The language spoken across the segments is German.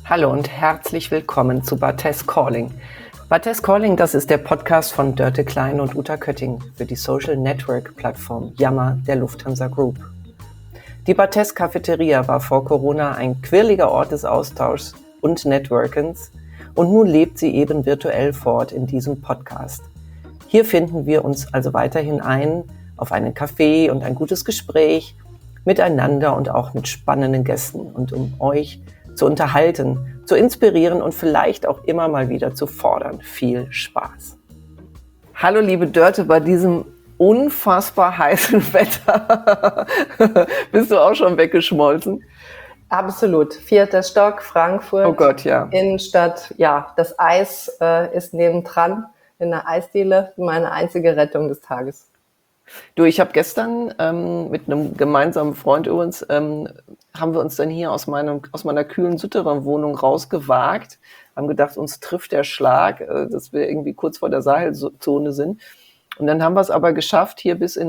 Hallo und herzlich willkommen zu Barthes Calling. Barthes Calling, das ist der Podcast von Dörte Klein und Uta Kötting für die Social Network Plattform Yammer der Lufthansa Group. Die Barthes Cafeteria war vor Corona ein quirliger Ort des Austauschs und Networkens und nun lebt sie eben virtuell fort in diesem Podcast. Hier finden wir uns also weiterhin ein auf einen Kaffee und ein gutes Gespräch miteinander und auch mit spannenden Gästen und um euch zu unterhalten, zu inspirieren und vielleicht auch immer mal wieder zu fordern. Viel Spaß. Hallo liebe Dörte, bei diesem unfassbar heißen Wetter bist du auch schon weggeschmolzen? Absolut. 4. Stock, Frankfurt. Oh Gott, ja. Innenstadt. Ja, das Eis ist nebendran in der Eisdiele. Meine einzige Rettung des Tages. Du, ich habe gestern mit einem gemeinsamen Freund übrigens, haben wir uns dann hier aus meiner kühlen Souterrain-Wohnung rausgewagt, haben gedacht, uns trifft der Schlag, dass wir irgendwie kurz vor der Sahelzone sind. Und dann haben wir es aber geschafft, hier bis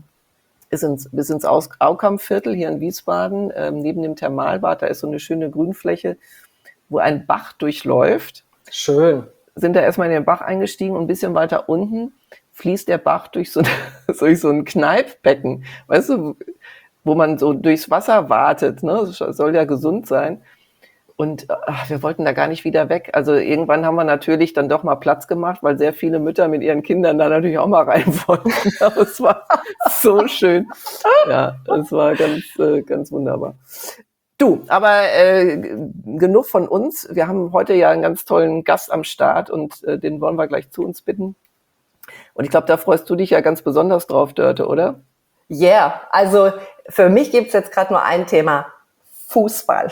ins Aukampviertel hier in Wiesbaden, neben dem Thermalbad, da ist so eine schöne Grünfläche, wo ein Bach durchläuft. Schön. Sind da erstmal in den Bach eingestiegen und ein bisschen weiter unten fließt der Bach durch so ein Kneippbecken, weißt du, wo man so durchs Wasser wartet, ne? Das soll ja gesund sein. Und wir wollten da gar nicht wieder weg. Also irgendwann haben wir natürlich dann doch mal Platz gemacht, weil sehr viele Mütter mit ihren Kindern da natürlich auch mal rein wollten. Aber es war so schön. Ja, es war ganz wunderbar. Du, aber genug von uns. Wir haben heute ja einen ganz tollen Gast am Start und den wollen wir gleich zu uns bitten. Und ich glaube, da freust du dich ja ganz besonders drauf, Dörte, oder? Ja, yeah. Also für mich gibt es jetzt gerade nur ein Thema. Fußball.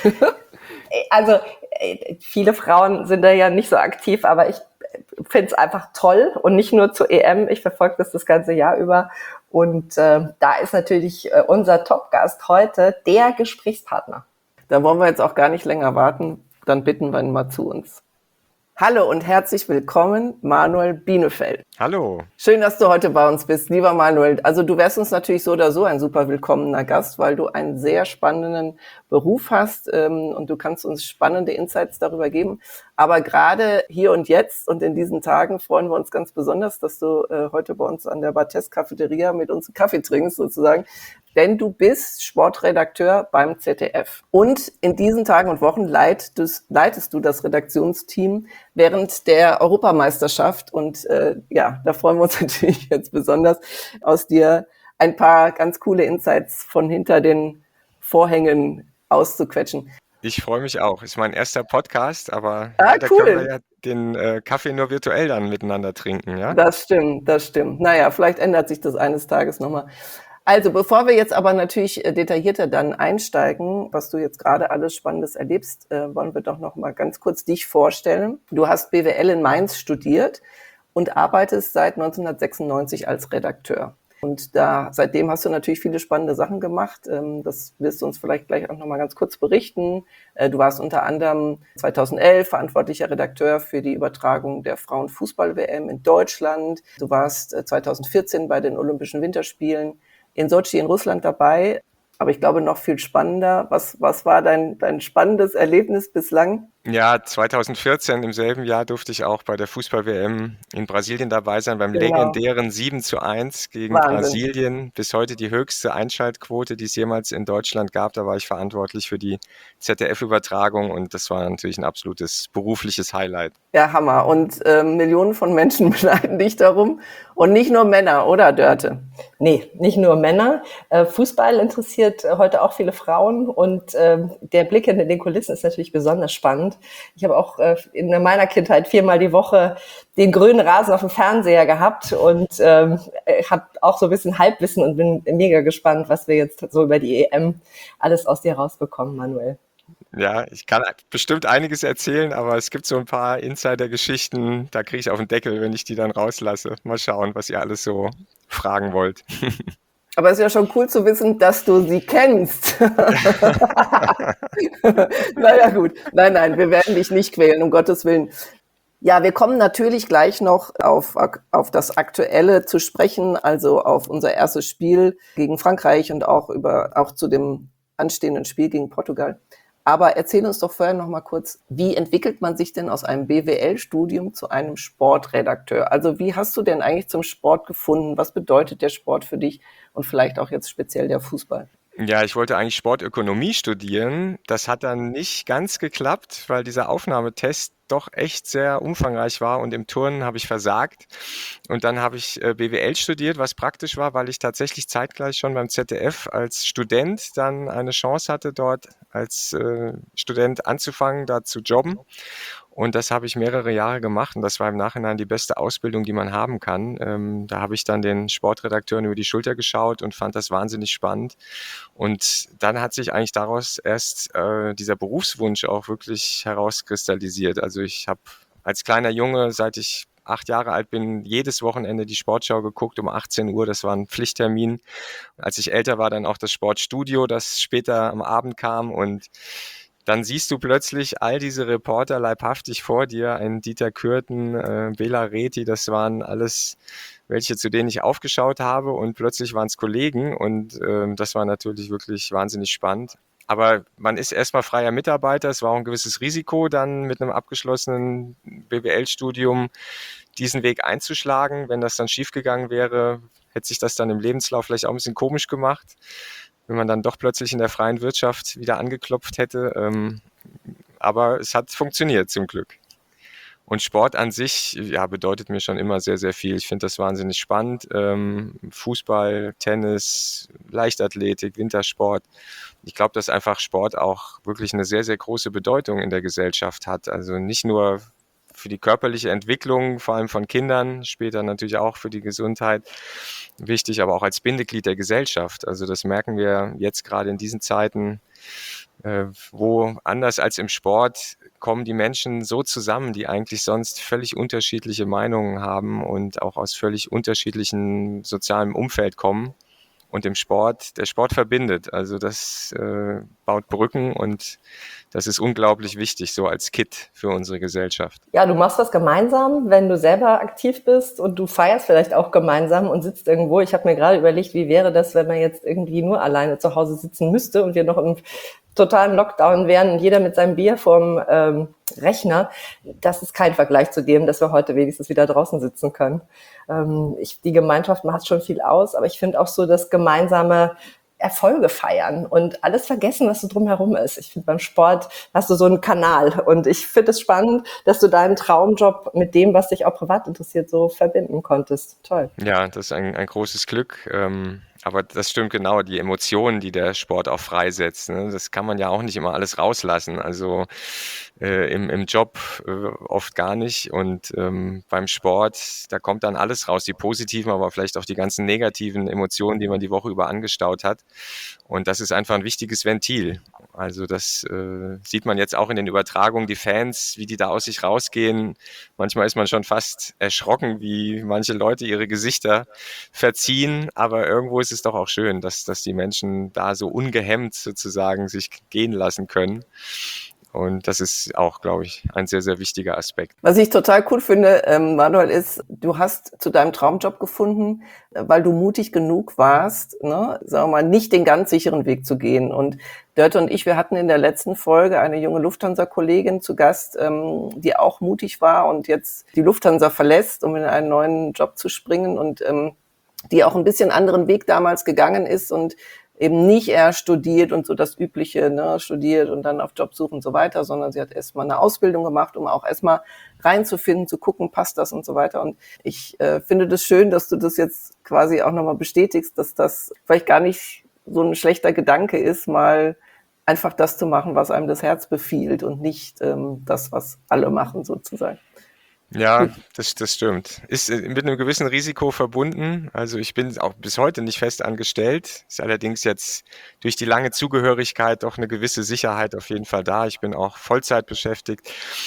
Also viele Frauen sind da ja nicht so aktiv, aber ich finde es einfach toll und nicht nur zur EM. Ich verfolge das ganze Jahr über. Und da ist natürlich unser Top-Gast heute der Gesprächspartner. Da wollen wir jetzt auch gar nicht länger warten. Dann bitten wir ihn mal zu uns. Hallo und herzlich willkommen, Manuel Bienefeld. Hallo. Schön, dass du heute bei uns bist, lieber Manuel. Also du wärst uns natürlich so oder so ein super willkommener Gast, weil du einen sehr spannenden Beruf hast und du kannst uns spannende Insights darüber geben. Aber gerade hier und jetzt und in diesen Tagen freuen wir uns ganz besonders, dass du heute bei uns an der Barthes Cafeteria mit uns einen Kaffee trinkst sozusagen. Denn du bist Sportredakteur beim ZDF. Und in diesen Tagen und Wochen leitest du das Redaktionsteam während der Europameisterschaft. Und da freuen wir uns natürlich jetzt besonders, aus dir ein paar ganz coole Insights von hinter den Vorhängen auszuquetschen. Ich freue mich auch. Ist mein erster Podcast, aber da können wir ja den Kaffee nur virtuell dann miteinander trinken, ja? Das stimmt. Naja, vielleicht ändert sich das eines Tages nochmal. Also, bevor wir jetzt aber natürlich detaillierter dann einsteigen, was du jetzt gerade alles Spannendes erlebst, wollen wir doch noch mal ganz kurz dich vorstellen. Du hast BWL in Mainz studiert und arbeitest seit 1996 als Redakteur. Und seitdem hast du natürlich viele spannende Sachen gemacht. Das wirst du uns vielleicht gleich auch noch mal ganz kurz berichten. Du warst unter anderem 2011 verantwortlicher Redakteur für die Übertragung der Frauenfußball-WM in Deutschland. Du warst 2014 bei den Olympischen Winterspielen in Sotschi in Russland dabei. Aber ich glaube, noch viel spannender. Was war dein spannendes Erlebnis bislang? Ja, 2014 im selben Jahr durfte ich auch bei der Fußball-WM in Brasilien dabei sein, beim legendären 7:1 gegen Wahnsinn. Brasilien. Bis heute die höchste Einschaltquote, die es jemals in Deutschland gab. Da war ich verantwortlich für die ZDF-Übertragung und das war natürlich ein absolutes berufliches Highlight. Ja, Hammer. Und Millionen von Menschen beneiden dich darum. Und nicht nur Männer, oder Dörte? Nee, nicht nur Männer. Fußball interessiert heute auch viele Frauen und der Blick hinter den Kulissen ist natürlich besonders spannend. Ich habe auch in meiner Kindheit 4-mal die Woche den grünen Rasen auf dem Fernseher gehabt und habe auch so ein bisschen Halbwissen und bin mega gespannt, was wir jetzt so über die EM alles aus dir rausbekommen, Manuel. Ja, ich kann bestimmt einiges erzählen, aber es gibt so ein paar Insider-Geschichten, da kriege ich auf den Deckel, wenn ich die dann rauslasse. Mal schauen, was ihr alles so fragen wollt. Aber es ist ja schon cool zu wissen, dass du sie kennst. Naja, gut. Nein, wir werden dich nicht quälen, um Gottes Willen. Ja, wir kommen natürlich gleich noch auf das Aktuelle zu sprechen, also auf unser erstes Spiel gegen Frankreich und auch zu dem anstehenden Spiel gegen Portugal. Aber erzähl uns doch vorher noch mal kurz, wie entwickelt man sich denn aus einem BWL-Studium zu einem Sportredakteur? Also wie hast du denn eigentlich zum Sport gefunden? Was bedeutet der Sport für dich und vielleicht auch jetzt speziell der Fußball? Ja, ich wollte eigentlich Sportökonomie studieren. Das hat dann nicht ganz geklappt, weil dieser Aufnahmetest doch echt sehr umfangreich war und im Turnen habe ich versagt. Und dann habe ich BWL studiert, was praktisch war, weil ich tatsächlich zeitgleich schon beim ZDF als Student dann eine Chance hatte, dort als Student anzufangen, da zu jobben. Und das habe ich mehrere Jahre gemacht und das war im Nachhinein die beste Ausbildung, die man haben kann. Da habe ich dann den Sportredakteuren über die Schulter geschaut und fand das wahnsinnig spannend. Und dann hat sich eigentlich daraus erst dieser Berufswunsch auch wirklich herauskristallisiert. Also ich habe als kleiner Junge, seit ich 8 Jahre alt bin, jedes Wochenende die Sportschau geguckt um 18 Uhr. Das war ein Pflichttermin. Als ich älter war, dann auch das Sportstudio, das später am Abend kam. Und dann siehst du plötzlich all diese Reporter leibhaftig vor dir, ein Dieter Kürten, Bela Reti, das waren alles welche, zu denen ich aufgeschaut habe und plötzlich waren es Kollegen und das war natürlich wirklich wahnsinnig spannend. Aber man ist erstmal freier Mitarbeiter, es war auch ein gewisses Risiko, dann mit einem abgeschlossenen BWL-Studium diesen Weg einzuschlagen. Wenn das dann schiefgegangen wäre, hätte sich das dann im Lebenslauf vielleicht auch ein bisschen komisch gemacht, wenn man dann doch plötzlich in der freien Wirtschaft wieder angeklopft hätte. Aber es hat funktioniert zum Glück. Und Sport an sich, ja, bedeutet mir schon immer sehr, sehr viel. Ich finde das wahnsinnig spannend. Fußball, Tennis, Leichtathletik, Wintersport. Ich glaube, dass einfach Sport auch wirklich eine sehr, sehr große Bedeutung in der Gesellschaft hat. Also nicht nur für die körperliche Entwicklung, vor allem von Kindern, später natürlich auch für die Gesundheit wichtig, aber auch als Bindeglied der Gesellschaft. Also das merken wir jetzt gerade in diesen Zeiten, wo anders als im Sport kommen die Menschen so zusammen, die eigentlich sonst völlig unterschiedliche Meinungen haben und auch aus völlig unterschiedlichen sozialen Umfeld kommen. Und der Sport verbindet. Also das baut Brücken und das ist unglaublich wichtig, so als Kit für unsere Gesellschaft. Ja, du machst das gemeinsam, wenn du selber aktiv bist und du feierst vielleicht auch gemeinsam und sitzt irgendwo. Ich habe mir gerade überlegt, wie wäre das, wenn man jetzt irgendwie nur alleine zu Hause sitzen müsste und wir noch im totalen Lockdown wären und jeder mit seinem Bier vorm Rechner. Das ist kein Vergleich zu dem, dass wir heute wenigstens wieder draußen sitzen können. Die Gemeinschaft macht schon viel aus, aber ich finde auch so das gemeinsame Erfolge feiern und alles vergessen, was so drumherum ist. Ich finde, beim Sport hast du so einen Kanal und ich finde es spannend, dass du deinen Traumjob mit dem, was dich auch privat interessiert, so verbinden konntest. Toll. Ja, das ist ein großes Glück. Aber das stimmt genau, die Emotionen, die der Sport auch freisetzt, ne, das kann man ja auch nicht immer alles rauslassen. Also im Job oft gar nicht und beim Sport, da kommt dann alles raus, die positiven, aber vielleicht auch die ganzen negativen Emotionen, die man die Woche über angestaut hat. Und das ist einfach ein wichtiges Ventil. Also das sieht man jetzt auch in den Übertragungen, die Fans, wie die da aus sich rausgehen. Manchmal ist man schon fast erschrocken, wie manche Leute ihre Gesichter verziehen, aber irgendwo ist es doch auch schön, dass die Menschen da so ungehemmt sozusagen sich gehen lassen können. Und das ist auch, glaube ich, ein sehr, sehr wichtiger Aspekt. Was ich total cool finde, Manuel, ist, du hast zu deinem Traumjob gefunden, weil du mutig genug warst, ne, sagen wir mal, nicht den ganz sicheren Weg zu gehen. Und Dörte und ich, wir hatten in der letzten Folge eine junge Lufthansa-Kollegin zu Gast, die auch mutig war und jetzt die Lufthansa verlässt, um in einen neuen Job zu springen und die auch ein bisschen anderen Weg damals gegangen ist und eben nicht erst studiert und so das Übliche, ne, studiert und dann auf Jobsuche und so weiter, sondern sie hat erstmal eine Ausbildung gemacht, um auch erstmal reinzufinden, zu gucken, passt das und so weiter. Und ich finde das schön, dass du das jetzt quasi auch nochmal bestätigst, dass das vielleicht gar nicht so ein schlechter Gedanke ist, mal einfach das zu machen, was einem das Herz befiehlt und nicht das, was alle machen sozusagen. Ja, das stimmt. Ist mit einem gewissen Risiko verbunden. Also ich bin auch bis heute nicht fest angestellt. Ist allerdings jetzt durch die lange Zugehörigkeit doch eine gewisse Sicherheit auf jeden Fall da. Ich bin auch Vollzeit beschäftigt.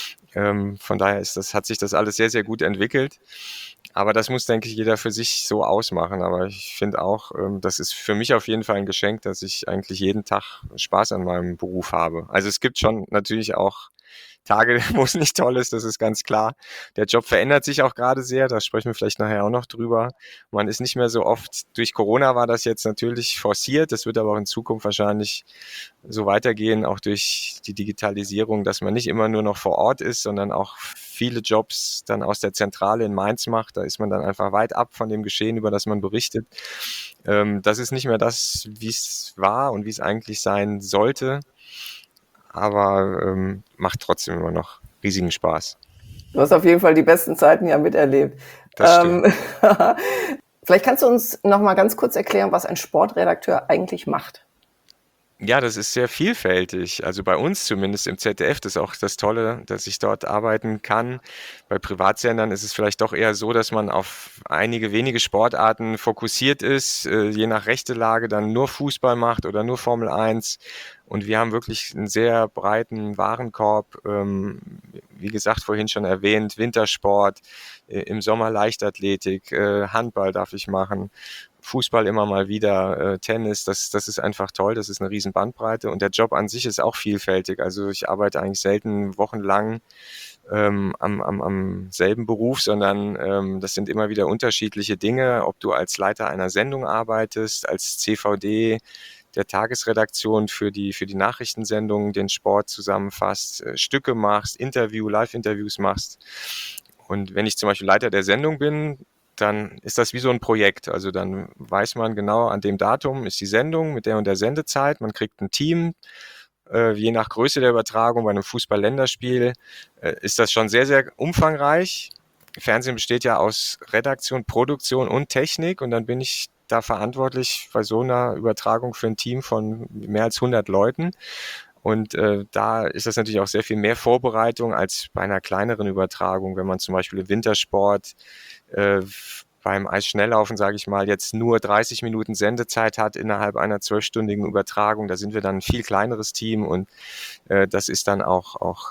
Von daher hat sich das alles sehr, sehr gut entwickelt. Aber das muss, denke ich, jeder für sich so ausmachen. Aber ich finde auch, das ist für mich auf jeden Fall ein Geschenk, dass ich eigentlich jeden Tag Spaß an meinem Beruf habe. Also es gibt schon natürlich auch Tage, wo es nicht toll ist, das ist ganz klar. Der Job verändert sich auch gerade sehr, da sprechen wir vielleicht nachher auch noch drüber. Man ist nicht mehr so oft, durch Corona war das jetzt natürlich forciert, das wird aber auch in Zukunft wahrscheinlich so weitergehen, auch durch die Digitalisierung, dass man nicht immer nur noch vor Ort ist, sondern auch viele Jobs dann aus der Zentrale in Mainz macht. Da ist man dann einfach weit ab von dem Geschehen, über das man berichtet. Das ist nicht mehr das, wie es war und wie es eigentlich sein sollte, aber macht trotzdem immer noch riesigen Spaß. Du hast auf jeden Fall die besten Zeiten ja miterlebt. Das stimmt. Vielleicht kannst du uns noch mal ganz kurz erklären, was ein Sportredakteur eigentlich macht. Ja, das ist sehr vielfältig. Also bei uns zumindest im ZDF, das ist auch das Tolle, dass ich dort arbeiten kann. Bei Privatsendern ist es vielleicht doch eher so, dass man auf einige wenige Sportarten fokussiert ist, je nach Rechtelage dann nur Fußball macht oder nur Formel 1. Und wir haben wirklich einen sehr breiten Warenkorb, wie gesagt, vorhin schon erwähnt, Wintersport, im Sommer Leichtathletik, Handball darf ich machen. Fußball immer mal wieder, Tennis, das ist einfach toll, das ist eine riesen Bandbreite und der Job an sich ist auch vielfältig. Also ich arbeite eigentlich selten wochenlang am selben Beruf, sondern das sind immer wieder unterschiedliche Dinge, ob du als Leiter einer Sendung arbeitest, als CVD der Tagesredaktion für die Nachrichtensendungen den Sport zusammenfasst, Stücke machst, Live-Interviews machst. Und wenn ich zum Beispiel Leiter der Sendung bin, dann ist das wie so ein Projekt. Also dann weiß man genau, an dem Datum ist die Sendung mit der und der Sendezeit. Man kriegt ein Team. Je nach Größe der Übertragung bei einem Fußball-Länderspiel ist das schon sehr, sehr umfangreich. Fernsehen besteht ja aus Redaktion, Produktion und Technik und dann bin ich da verantwortlich bei so einer Übertragung für ein Team von mehr als 100 Leuten. Und da ist das natürlich auch sehr viel mehr Vorbereitung als bei einer kleineren Übertragung, wenn man zum Beispiel im Wintersport beim Eisschnelllaufen, sage ich mal, jetzt nur 30 Minuten Sendezeit hat innerhalb einer 12-stündigen Übertragung. Da sind wir dann ein viel kleineres Team und das ist dann auch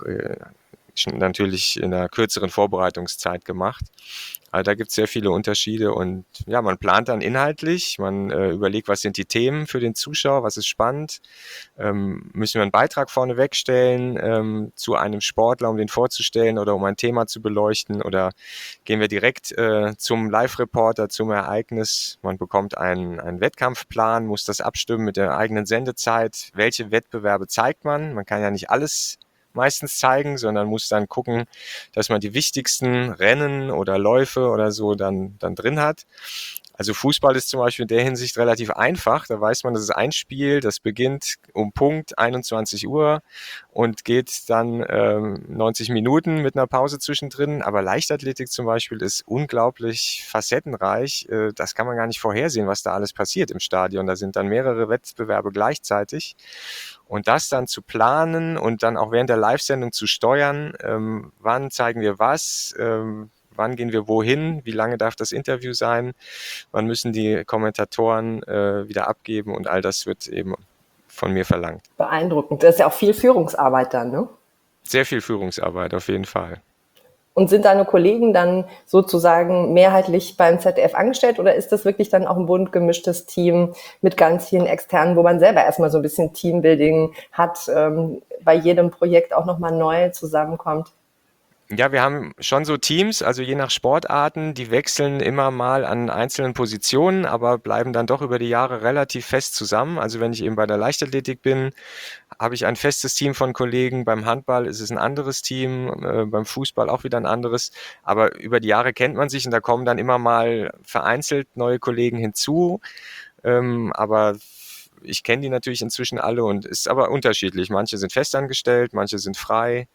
natürlich in einer kürzeren Vorbereitungszeit gemacht. Also da gibt es sehr viele Unterschiede und ja, man plant dann inhaltlich, man überlegt, was sind die Themen für den Zuschauer, was ist spannend, müssen wir einen Beitrag vorneweg stellen zu einem Sportler, um den vorzustellen oder um ein Thema zu beleuchten oder gehen wir direkt zum Live-Reporter, zum Ereignis, man bekommt einen Wettkampfplan, muss das abstimmen mit der eigenen Sendezeit, welche Wettbewerbe zeigt man kann ja nicht alles meistens zeigen, sondern muss dann gucken, dass man die wichtigsten Rennen oder Läufe oder so dann drin hat. Also Fußball ist zum Beispiel in der Hinsicht relativ einfach. Da weiß man, das ist ein Spiel, das beginnt um Punkt 21 Uhr und geht dann 90 Minuten mit einer Pause zwischendrin. Aber Leichtathletik zum Beispiel ist unglaublich facettenreich. Das kann man gar nicht vorhersehen, was da alles passiert im Stadion. Da sind dann mehrere Wettbewerbe gleichzeitig. Und das dann zu planen und dann auch während der Live-Sendung zu steuern, wann zeigen wir was, wann gehen wir wohin, wie lange darf das Interview sein, wann müssen die Kommentatoren wieder abgeben und all das wird eben von mir verlangt. Beeindruckend. Das ist ja auch viel Führungsarbeit dann, ne? Sehr viel Führungsarbeit, auf jeden Fall. Und sind deine Kollegen dann sozusagen mehrheitlich beim ZDF angestellt oder ist das wirklich dann auch ein bunt gemischtes Team mit ganz vielen Externen, wo man selber erstmal so ein bisschen Teambuilding hat, bei jedem Projekt auch nochmal neu zusammenkommt? Ja, wir haben schon so Teams, also je nach Sportarten, die wechseln immer mal an einzelnen Positionen, aber bleiben dann doch über die Jahre relativ fest zusammen. Also wenn ich eben bei der Leichtathletik bin, habe ich ein festes Team von Kollegen. Beim Handball ist es ein anderes Team, beim Fußball auch wieder ein anderes. Aber über die Jahre kennt man sich und da kommen dann immer mal vereinzelt neue Kollegen hinzu. Aber ich kenne die natürlich inzwischen alle und ist aber unterschiedlich. Manche sind festangestellt, manche sind frei,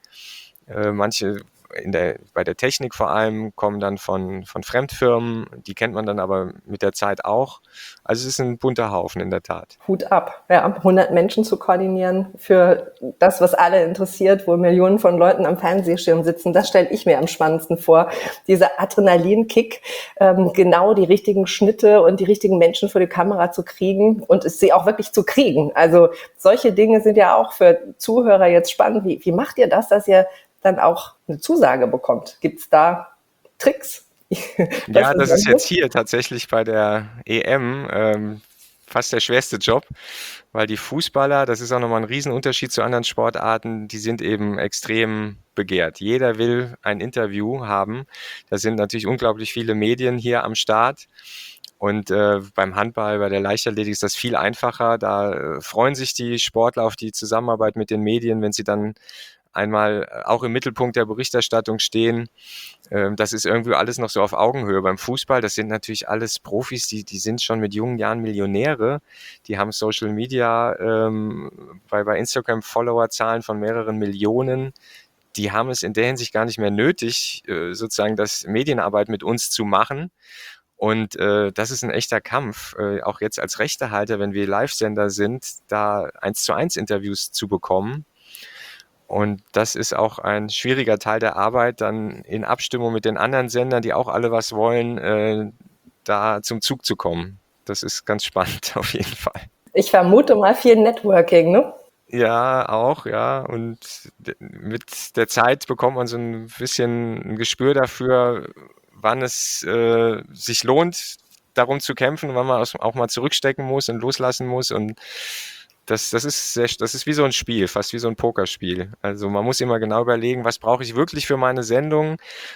manche bei der Technik vor allem kommen dann von Fremdfirmen, die kennt man dann aber mit der Zeit auch. Also es ist ein bunter Haufen in der Tat. Hut ab, ja, 100 Menschen zu koordinieren für das, was alle interessiert, wo Millionen von Leuten am Fernsehschirm sitzen, das stelle ich mir am spannendsten vor. Dieser Adrenalinkick, genau die richtigen Schnitte und die richtigen Menschen vor die Kamera zu kriegen und sie auch wirklich zu kriegen. Also solche Dinge sind ja auch für Zuhörer jetzt spannend. Wie macht ihr das, dass ihr dann auch eine Zusage bekommt? Gibt es da Tricks? Ja, das ist jetzt hier tatsächlich bei der EM fast der schwerste Job, weil die Fußballer, das ist auch nochmal ein Riesenunterschied zu anderen Sportarten, die sind eben extrem begehrt. Jeder will ein Interview haben. Da sind natürlich unglaublich viele Medien hier am Start. Und beim Handball, bei der Leichtathletik ist das viel einfacher. Da freuen sich die Sportler auf die Zusammenarbeit mit den Medien, wenn sie dann einmal auch im Mittelpunkt der Berichterstattung stehen. Das ist irgendwie alles noch so auf Augenhöhe. Beim Fußball, das sind natürlich alles Profis, die sind schon mit jungen Jahren Millionäre. Die haben Social Media, bei Instagram Followerzahlen von mehreren Millionen. Die haben es in der Hinsicht gar nicht mehr nötig, sozusagen das Medienarbeit mit uns zu machen. Und das ist ein echter Kampf, auch jetzt als Rechtehalter, wenn wir Live-Sender sind, da 1:1 Interviews zu bekommen. Und das ist auch ein schwieriger Teil der Arbeit, dann in Abstimmung mit den anderen Sendern, die auch alle was wollen, da zum Zug zu kommen. Das ist ganz spannend auf jeden Fall. Ich vermute mal viel Networking, ne? Ja, auch, ja. Und mit der Zeit bekommt man so ein bisschen ein Gespür dafür, wann es sich lohnt, darum zu kämpfen, wann man auch mal zurückstecken muss und loslassen muss. Und das ist wie so ein Spiel, fast wie so ein Pokerspiel. Also man muss immer genau überlegen, was brauche ich wirklich für meine Sendung?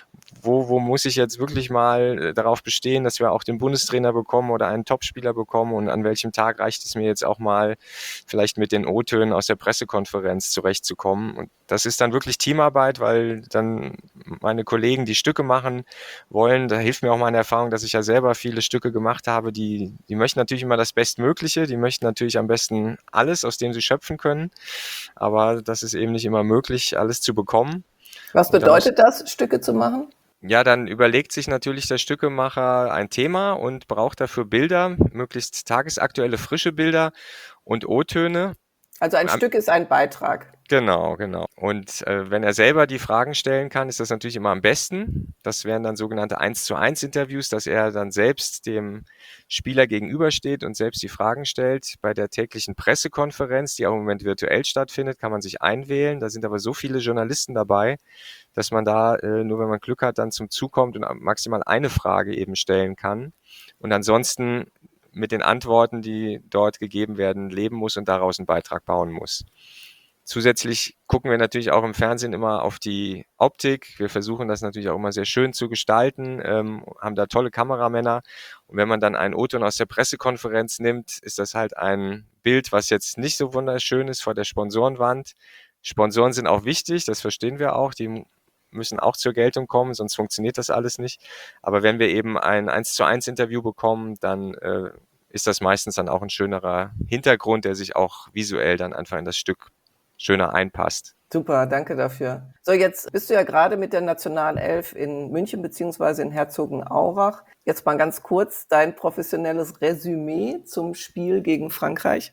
Wo muss ich jetzt wirklich mal darauf bestehen, dass wir auch den Bundestrainer bekommen oder einen Topspieler bekommen, und an welchem Tag reicht es mir jetzt auch mal vielleicht mit den O-Tönen aus der Pressekonferenz zurechtzukommen. Und das ist dann wirklich Teamarbeit, weil dann meine Kollegen, die Stücke machen wollen, da hilft mir auch meine Erfahrung, dass ich ja selber viele Stücke gemacht habe, die möchten natürlich immer das Bestmögliche, die möchten natürlich am besten alles, aus dem sie schöpfen können, aber das ist eben nicht immer möglich, alles zu bekommen. Was bedeutet das, Stücke zu machen? Ja, dann überlegt sich natürlich der Stückemacher ein Thema und braucht dafür Bilder, möglichst tagesaktuelle, frische Bilder und O-Töne. Also ein Stück ist ein Beitrag. Genau. Und wenn er selber die Fragen stellen kann, ist das natürlich immer am besten. Das wären dann sogenannte 1:1 Interviews, dass er dann selbst dem Spieler gegenübersteht und selbst die Fragen stellt. Bei der täglichen Pressekonferenz, die auch im Moment virtuell stattfindet, kann man sich einwählen. Da sind aber so viele Journalisten dabei, dass man da nur, wenn man Glück hat, dann zum Zug kommt und maximal eine Frage eben stellen kann. Und ansonsten mit den Antworten, die dort gegeben werden, leben muss und daraus einen Beitrag bauen muss. Zusätzlich gucken wir natürlich auch im Fernsehen immer auf die Optik. Wir versuchen das natürlich auch immer sehr schön zu gestalten, haben da tolle Kameramänner. Und wenn man dann einen O-Ton aus der Pressekonferenz nimmt, ist das halt ein Bild, was jetzt nicht so wunderschön ist vor der Sponsorenwand. Sponsoren sind auch wichtig, das verstehen wir auch. Die müssen auch zur Geltung kommen, sonst funktioniert das alles nicht. Aber wenn wir eben ein 1:1 Interview bekommen, dann ist das meistens dann auch ein schönerer Hintergrund, der sich auch visuell dann einfach in das Stück schöner einpasst. Super, danke dafür. So, jetzt bist du ja gerade mit der Nationalelf in München beziehungsweise in Herzogenaurach. Jetzt mal ganz kurz dein professionelles Resümee zum Spiel gegen Frankreich.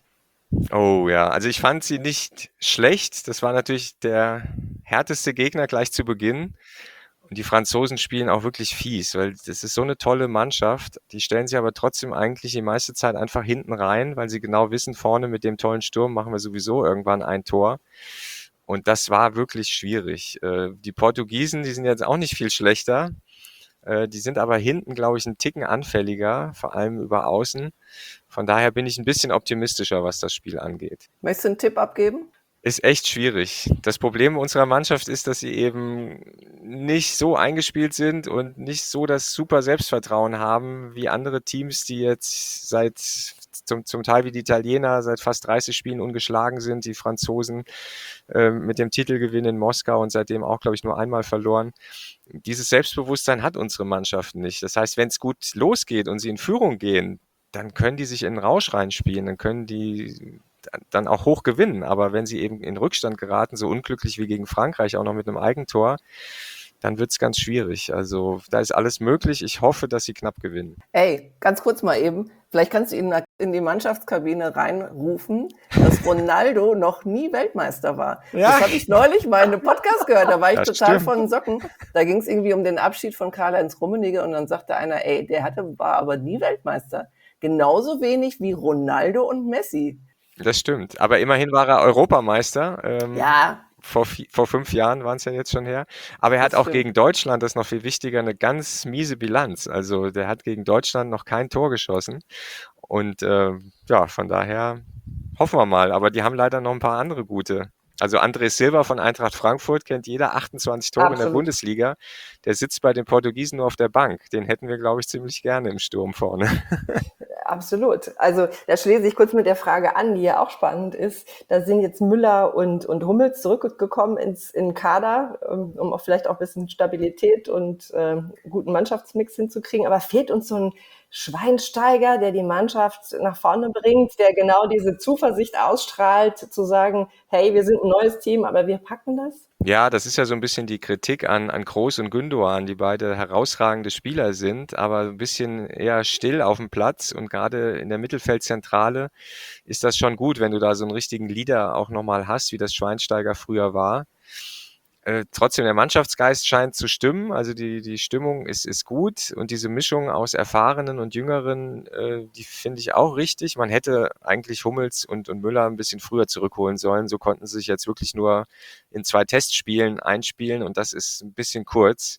Oh ja, also ich fand sie nicht schlecht. Das war natürlich der härteste Gegner gleich zu Beginn. Und die Franzosen spielen auch wirklich fies, weil das ist so eine tolle Mannschaft. Die stellen sich aber trotzdem eigentlich die meiste Zeit einfach hinten rein, weil sie genau wissen, vorne mit dem tollen Sturm machen wir sowieso irgendwann ein Tor. Und das war wirklich schwierig. Die Portugiesen, die sind jetzt auch nicht viel schlechter. Die sind aber hinten, glaube ich, einen Ticken anfälliger, vor allem über Außen. Von daher bin ich ein bisschen optimistischer, was das Spiel angeht. Möchtest du einen Tipp abgeben? Ist echt schwierig. Das Problem unserer Mannschaft ist, dass sie eben nicht so eingespielt sind und nicht so das super Selbstvertrauen haben wie andere Teams, die jetzt zum Teil wie die Italiener seit fast 30 Spielen ungeschlagen sind, die Franzosen mit dem Titelgewinn in Moskau und seitdem auch, glaube ich, nur einmal verloren. Dieses Selbstbewusstsein hat unsere Mannschaft nicht. Das heißt, wenn es gut losgeht und sie in Führung gehen, dann können die sich in den Rausch reinspielen, dann können die dann auch hoch gewinnen. Aber wenn sie eben in Rückstand geraten, so unglücklich wie gegen Frankreich, auch noch mit einem Eigentor, dann wird es ganz schwierig. Also da ist alles möglich. Ich hoffe, dass sie knapp gewinnen. Ey, ganz kurz mal eben, vielleicht kannst du ihn in die Mannschaftskabine reinrufen, dass Ronaldo noch nie Weltmeister war. Ja. Das habe ich neulich mal in einem Podcast gehört, da war ich total von den Socken. Da ging es irgendwie um den Abschied von Karl-Heinz Rummenigge und dann sagte einer, ey, war aber nie Weltmeister. Genauso wenig wie Ronaldo und Messi. Das stimmt, aber immerhin war er Europameister. Ja. Vor 5 Jahren waren es ja jetzt schon her. Aber er hat auch gegen Deutschland, das ist noch viel wichtiger, eine ganz miese Bilanz. Also der hat gegen Deutschland noch kein Tor geschossen. Und ja, von daher hoffen wir mal. Aber die haben leider noch ein paar andere gute. Also André Silva von Eintracht Frankfurt kennt jeder, 28 Tore in der Absolut. Bundesliga. Der sitzt bei den Portugiesen nur auf der Bank. Den hätten wir, glaube ich, ziemlich gerne im Sturm vorne. Absolut. Also da schließe ich kurz mit der Frage an, die ja auch spannend ist. Da sind jetzt Müller und Hummels zurückgekommen in den Kader, um auch vielleicht auch ein bisschen Stabilität und guten Mannschaftsmix hinzukriegen. Aber fehlt uns so ein Schweinsteiger, der die Mannschaft nach vorne bringt, der genau diese Zuversicht ausstrahlt, zu sagen, hey, wir sind ein neues Team, aber wir packen das? Ja, das ist ja so ein bisschen die Kritik an Kroos und Gündoğan, die beide herausragende Spieler sind, aber ein bisschen eher still auf dem Platz. Und gerade in der Mittelfeldzentrale ist das schon gut, wenn du da so einen richtigen Leader auch nochmal hast, wie das Schweinsteiger früher war. Trotzdem, der Mannschaftsgeist scheint zu stimmen, also die Stimmung ist gut und diese Mischung aus Erfahrenen und Jüngeren, die finde ich auch richtig. Man hätte eigentlich Hummels und Müller ein bisschen früher zurückholen sollen, so konnten sie sich jetzt wirklich nur in 2 Testspielen einspielen und das ist ein bisschen kurz.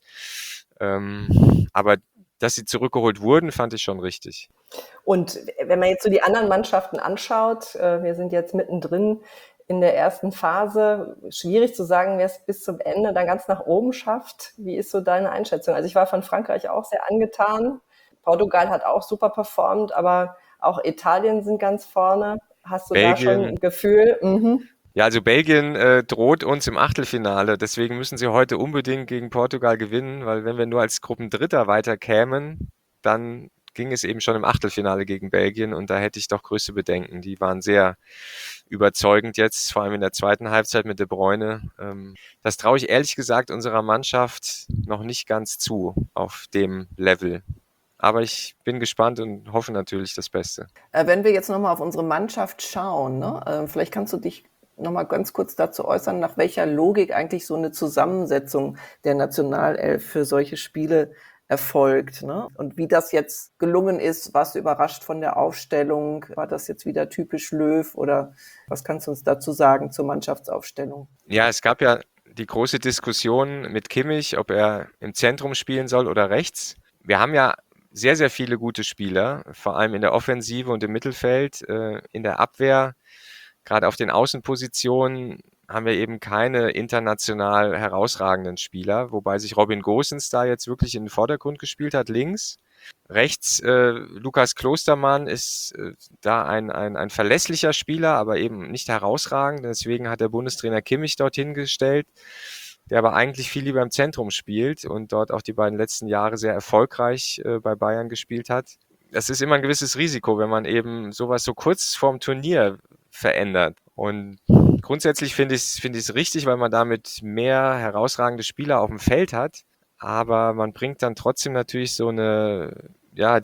Aber dass sie zurückgeholt wurden, fand ich schon richtig. Und wenn man jetzt so die anderen Mannschaften anschaut, wir sind jetzt mittendrin in der ersten Phase, schwierig zu sagen, wer es bis zum Ende dann ganz nach oben schafft. Wie ist so deine Einschätzung? Also ich war von Frankreich auch sehr angetan. Portugal hat auch super performt, aber auch Italien sind ganz vorne. Hast du da schon ein Gefühl? Ja, also Belgien droht uns im Achtelfinale, deswegen müssen sie heute unbedingt gegen Portugal gewinnen, weil wenn wir nur als Gruppendritter weiterkämen, dann ging es eben schon im Achtelfinale gegen Belgien und da hätte ich doch größte Bedenken. Die waren sehr überzeugend jetzt, vor allem in der zweiten Halbzeit mit De Bruyne. Das traue ich ehrlich gesagt unserer Mannschaft noch nicht ganz zu auf dem Level. Aber ich bin gespannt und hoffe natürlich das Beste. Wenn wir jetzt nochmal auf unsere Mannschaft schauen, ne? Vielleicht kannst du dich nochmal ganz kurz dazu äußern, nach welcher Logik eigentlich so eine Zusammensetzung der Nationalelf für solche Spiele erfolgt, ne? Und wie das jetzt gelungen ist, warst du überrascht von der Aufstellung? War das jetzt wieder typisch Löw oder was kannst du uns dazu sagen zur Mannschaftsaufstellung? Ja, es gab ja die große Diskussion mit Kimmich, ob er im Zentrum spielen soll oder rechts. Wir haben ja sehr, sehr viele gute Spieler, vor allem in der Offensive und im Mittelfeld. In der Abwehr, gerade auf den Außenpositionen, haben wir eben keine international herausragenden Spieler, wobei sich Robin Gosens da jetzt wirklich in den Vordergrund gespielt hat, links. Rechts, Lukas Klostermann ist da ein verlässlicher Spieler, aber eben nicht herausragend. Deswegen hat der Bundestrainer Kimmich dorthin gestellt, der aber eigentlich viel lieber im Zentrum spielt und dort auch die beiden letzten Jahre sehr erfolgreich bei Bayern gespielt hat. Das ist immer ein gewisses Risiko, wenn man eben sowas so kurz vorm Turnier verändert. Und grundsätzlich finde ich es richtig, weil man damit mehr herausragende Spieler auf dem Feld hat. Aber man bringt dann trotzdem natürlich so eine, ja,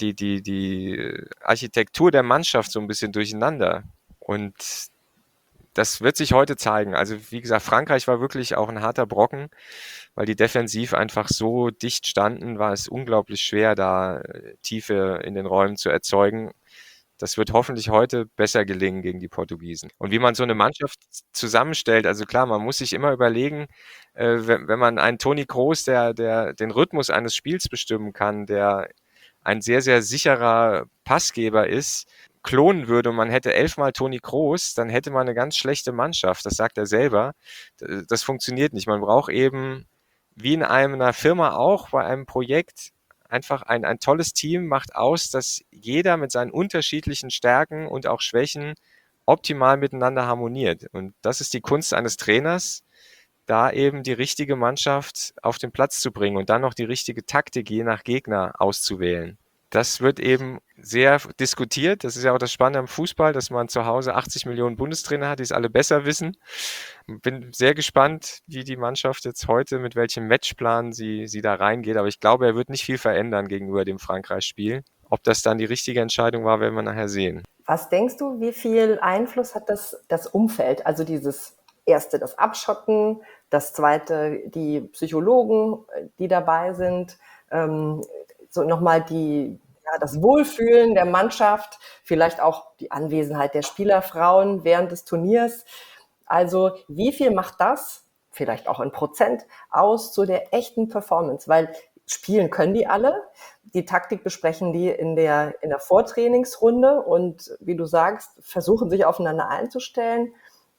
die Architektur der Mannschaft so ein bisschen durcheinander. Und das wird sich heute zeigen. Also wie gesagt, Frankreich war wirklich auch ein harter Brocken, weil die defensiv einfach so dicht standen, war es unglaublich schwer, da Tiefe in den Räumen zu erzeugen. Das wird hoffentlich heute besser gelingen gegen die Portugiesen. Und wie man so eine Mannschaft zusammenstellt, also klar, man muss sich immer überlegen, wenn man einen Toni Kroos, der den Rhythmus eines Spiels bestimmen kann, der ein sehr, sehr sicherer Passgeber ist, klonen würde und man hätte 11-mal Toni Kroos, dann hätte man eine ganz schlechte Mannschaft. Das sagt er selber. Das funktioniert nicht. Man braucht eben, wie in einer Firma auch, bei einem Projekt, einfach ein tolles Team macht aus, dass jeder mit seinen unterschiedlichen Stärken und auch Schwächen optimal miteinander harmoniert. Und das ist die Kunst eines Trainers, da eben die richtige Mannschaft auf den Platz zu bringen und dann noch die richtige Taktik je nach Gegner auszuwählen. Das wird eben sehr diskutiert. Das ist ja auch das Spannende am Fußball, dass man zu Hause 80 Millionen Bundestrainer hat, die es alle besser wissen. Bin sehr gespannt, wie die Mannschaft jetzt heute, mit welchem Matchplan sie da reingeht. Aber ich glaube, er wird nicht viel verändern gegenüber dem Frankreich-Spiel. Ob das dann die richtige Entscheidung war, werden wir nachher sehen. Was denkst du, wie viel Einfluss hat das Umfeld? Also dieses erste, das Abschotten, das zweite, die Psychologen, die dabei sind, so nochmal das Wohlfühlen der Mannschaft, vielleicht auch die Anwesenheit der Spielerfrauen während des Turniers. Also wie viel macht das, vielleicht auch in Prozent, aus zu der echten Performance? Weil spielen können die alle. die Taktik besprechen die in der Vortrainingsrunde und wie du sagst, versuchen sich aufeinander einzustellen.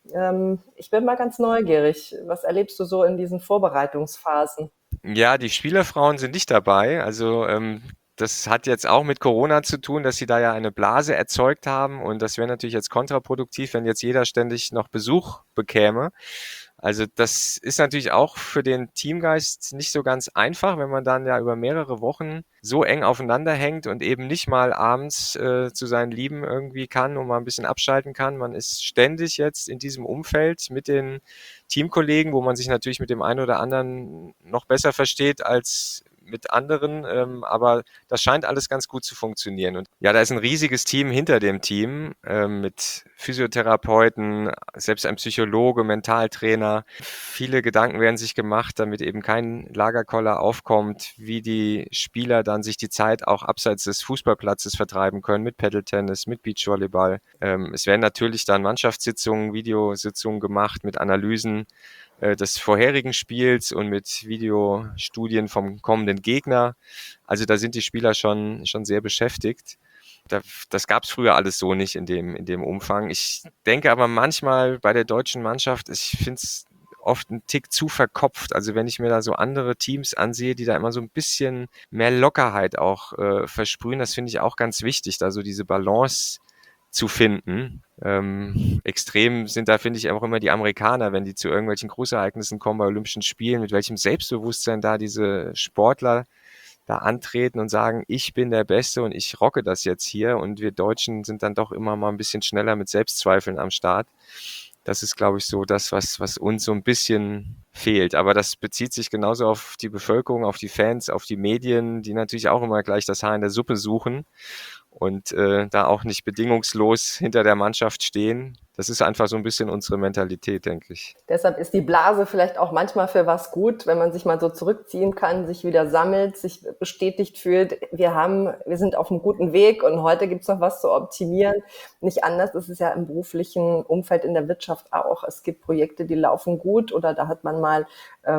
Ich bin mal ganz neugierig. Was erlebst du so in diesen Vorbereitungsphasen? Ja, die Spielerfrauen sind nicht dabei. Also das hat jetzt auch mit Corona zu tun, dass sie da ja eine Blase erzeugt haben und das wäre natürlich jetzt kontraproduktiv, wenn jetzt jeder ständig noch Besuch bekäme. Also das ist natürlich auch für den Teamgeist nicht so ganz einfach, wenn man dann ja über mehrere Wochen so eng aufeinander hängt und eben nicht mal abends zu seinen Lieben irgendwie kann und mal ein bisschen abschalten kann. Man ist ständig jetzt in diesem Umfeld mit den Teamkollegen, wo man sich natürlich mit dem einen oder anderen noch besser versteht als mit anderen, aber das scheint alles ganz gut zu funktionieren. Und ja, da ist ein riesiges Team hinter dem Team mit Physiotherapeuten, selbst ein Psychologe, Mentaltrainer. Viele Gedanken werden sich gemacht, damit eben kein Lagerkoller aufkommt, wie die Spieler dann sich die Zeit auch abseits des Fußballplatzes vertreiben können mit Paddle-Tennis, mit Beachvolleyball. Es werden natürlich dann Mannschaftssitzungen, Videositzungen gemacht mit Analysen des vorherigen Spiels und mit Videostudien vom kommenden Gegner. Also da sind die Spieler schon sehr beschäftigt. Das gab es früher alles so nicht in dem Umfang. Ich denke aber manchmal bei der deutschen Mannschaft, ich finde es oft ein Tick zu verkopft. Also wenn ich mir da so andere Teams ansehe, die da immer so ein bisschen mehr Lockerheit auch versprühen, das finde ich auch ganz wichtig, da so diese Balance zu finden. Extrem sind da, finde ich, auch immer die Amerikaner, wenn die zu irgendwelchen Großereignissen kommen bei Olympischen Spielen, mit welchem Selbstbewusstsein da diese Sportler da antreten und sagen, ich bin der Beste und ich rocke das jetzt hier. Und wir Deutschen sind dann doch immer mal ein bisschen schneller mit Selbstzweifeln am Start. Das ist, glaube ich, so das, was uns so ein bisschen fehlt. Aber das bezieht sich genauso auf die Bevölkerung, auf die Fans, auf die Medien, die natürlich auch immer gleich das Haar in der Suppe suchen und da auch nicht bedingungslos hinter der Mannschaft stehen. Das ist einfach so ein bisschen unsere Mentalität, denke ich. Deshalb ist die Blase vielleicht auch manchmal für was gut, wenn man sich mal so zurückziehen kann, sich wieder sammelt, sich bestätigt fühlt, wir sind auf einem guten Weg und heute gibt's noch was zu optimieren. Nicht anders ist es ja im beruflichen Umfeld in der Wirtschaft auch. Es gibt Projekte, die laufen gut oder da hat man mal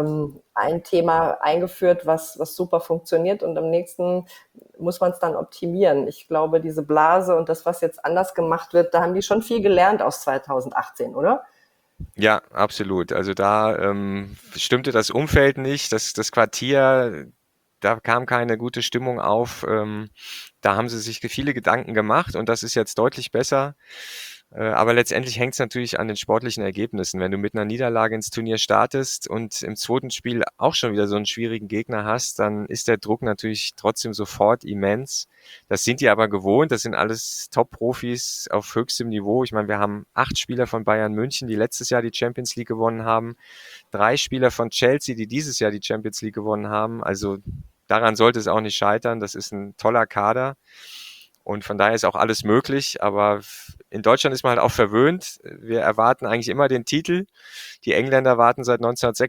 ein Thema eingeführt, was super funktioniert und am nächsten muss man es dann optimieren. Ich glaube, diese Blase und das, was jetzt anders gemacht wird, da haben die schon viel gelernt aus 2018, oder? Ja, absolut. Also da stimmte das Umfeld nicht, das Quartier, da kam keine gute Stimmung auf. Da haben sie sich viele Gedanken gemacht und das ist jetzt deutlich besser. Aber letztendlich hängt es natürlich an den sportlichen Ergebnissen. Wenn du mit einer Niederlage ins Turnier startest und im zweiten Spiel auch schon wieder so einen schwierigen Gegner hast, dann ist der Druck natürlich trotzdem sofort immens. Das sind die aber gewohnt. Das sind alles Top-Profis auf höchstem Niveau. Ich meine, wir haben 8 Spieler von Bayern München, die letztes Jahr die Champions League gewonnen haben. 3 Spieler von Chelsea, die dieses Jahr die Champions League gewonnen haben. Also daran sollte es auch nicht scheitern. Das ist ein toller Kader. Und von daher ist auch alles möglich, aber in Deutschland ist man halt auch verwöhnt. Wir erwarten eigentlich immer den Titel. Die Engländer warten seit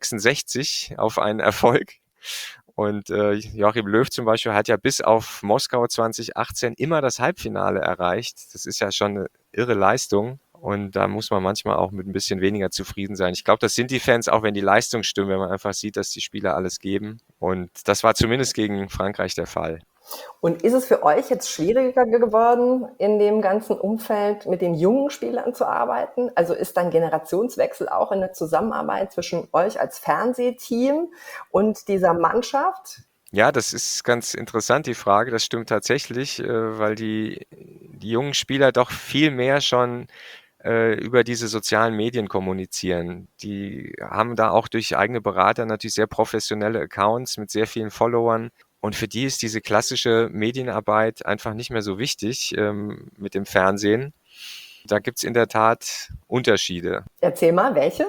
1966 auf einen Erfolg. Und Joachim Löw zum Beispiel hat ja bis auf Moskau 2018 immer das Halbfinale erreicht. Das ist ja schon eine irre Leistung. Und da muss man manchmal auch mit ein bisschen weniger zufrieden sein. Ich glaube, das sind die Fans, auch wenn die Leistung stimmt, wenn man einfach sieht, dass die Spieler alles geben. Und das war zumindest gegen Frankreich der Fall. Und ist es für euch jetzt schwieriger geworden, in dem ganzen Umfeld mit den jungen Spielern zu arbeiten? Also ist dann Generationswechsel auch in der Zusammenarbeit zwischen euch als Fernsehteam und dieser Mannschaft? Ja, das ist ganz interessant, die Frage. Das stimmt tatsächlich, weil die jungen Spieler doch viel mehr schon über diese sozialen Medien kommunizieren. Die haben da auch durch eigene Berater natürlich sehr professionelle Accounts mit sehr vielen Followern. Und für die ist diese klassische Medienarbeit einfach nicht mehr so wichtig mit dem Fernsehen. Da gibt's in der Tat Unterschiede. Erzähl mal, welche?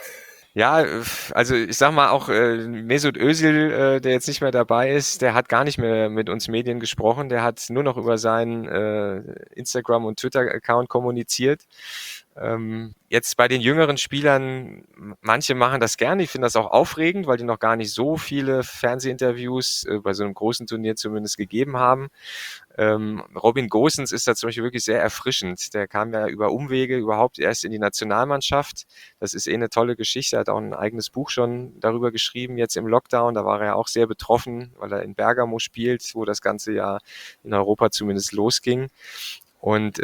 Ja, also ich sag mal auch Mesut Özil, der jetzt nicht mehr dabei ist, der hat gar nicht mehr mit uns Medien gesprochen, der hat nur noch über seinen Instagram- und Twitter-Account kommuniziert. Jetzt bei den jüngeren Spielern, manche machen das gerne, ich finde das auch aufregend, weil die noch gar nicht so viele Fernsehinterviews bei so einem großen Turnier zumindest gegeben haben. Robin Gosens ist da zum Beispiel wirklich sehr erfrischend. Der kam ja über Umwege überhaupt erst in die Nationalmannschaft. Das ist eine tolle Geschichte. Er hat auch ein eigenes Buch schon darüber geschrieben, jetzt im Lockdown. Da war er ja auch sehr betroffen, weil er in Bergamo spielt, wo das ganze Jahr in Europa zumindest losging. Und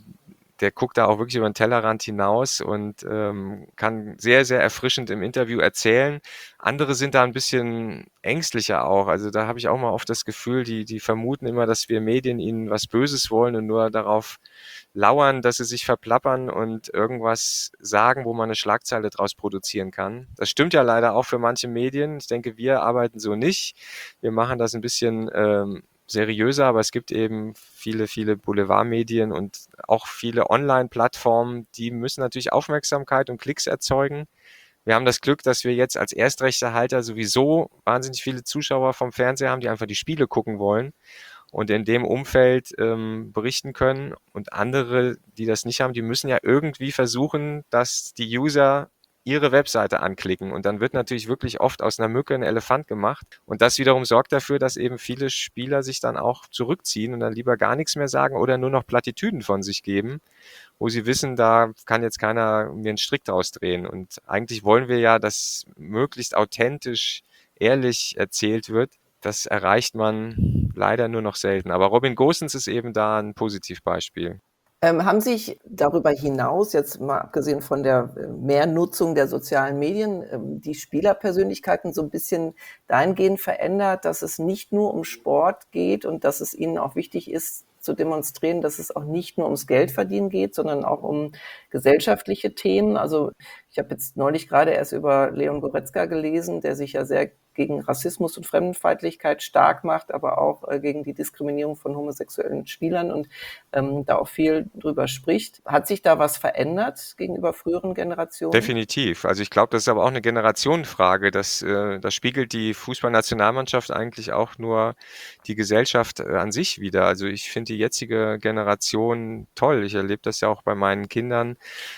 der guckt da auch wirklich über den Tellerrand hinaus und kann sehr, sehr erfrischend im Interview erzählen. Andere sind da ein bisschen ängstlicher auch. Also da habe ich auch mal oft das Gefühl, die vermuten immer, dass wir Medien ihnen was Böses wollen und nur darauf lauern, dass sie sich verplappern und irgendwas sagen, wo man eine Schlagzeile draus produzieren kann. Das stimmt ja leider auch für manche Medien. Ich denke, wir arbeiten so nicht. Wir machen das ein bisschen seriöser, aber es gibt eben viele, viele Boulevardmedien und auch viele Online-Plattformen, die müssen natürlich Aufmerksamkeit und Klicks erzeugen. Wir haben das Glück, dass wir jetzt als Erstrechterhalter sowieso wahnsinnig viele Zuschauer vom Fernseher haben, die einfach die Spiele gucken wollen und in dem Umfeld berichten können. Und andere, die das nicht haben, die müssen ja irgendwie versuchen, dass die User ihre Webseite anklicken. Und dann wird natürlich wirklich oft aus einer Mücke ein Elefant gemacht. Und das wiederum sorgt dafür, dass eben viele Spieler sich dann auch zurückziehen und dann lieber gar nichts mehr sagen oder nur noch Plattitüden von sich geben, wo sie wissen, da kann jetzt keiner mir einen Strick draus drehen. Und eigentlich wollen wir ja, dass möglichst authentisch, ehrlich erzählt wird. Das erreicht man leider nur noch selten. Aber Robin Gosens ist eben da ein Positivbeispiel. Haben sich darüber hinaus, jetzt mal abgesehen von der Mehrnutzung der sozialen Medien, die Spielerpersönlichkeiten so ein bisschen dahingehend verändert, dass es nicht nur um Sport geht und dass es ihnen auch wichtig ist, zu demonstrieren, dass es auch nicht nur ums Geldverdienen geht, sondern auch um gesellschaftliche Themen. Also ich habe jetzt neulich gerade erst über Leon Goretzka gelesen, der sich ja sehr gegen Rassismus und Fremdenfeindlichkeit stark macht, aber auch gegen die Diskriminierung von homosexuellen Spielern und da auch viel drüber spricht. Hat sich da was verändert gegenüber früheren Generationen? Definitiv. Also ich glaube, das ist aber auch eine Generationenfrage. Das spiegelt die Fußballnationalmannschaft eigentlich auch nur die Gesellschaft an sich wider. Also ich finde die jetzige Generation toll. Ich erlebe das ja auch bei meinen Kindern,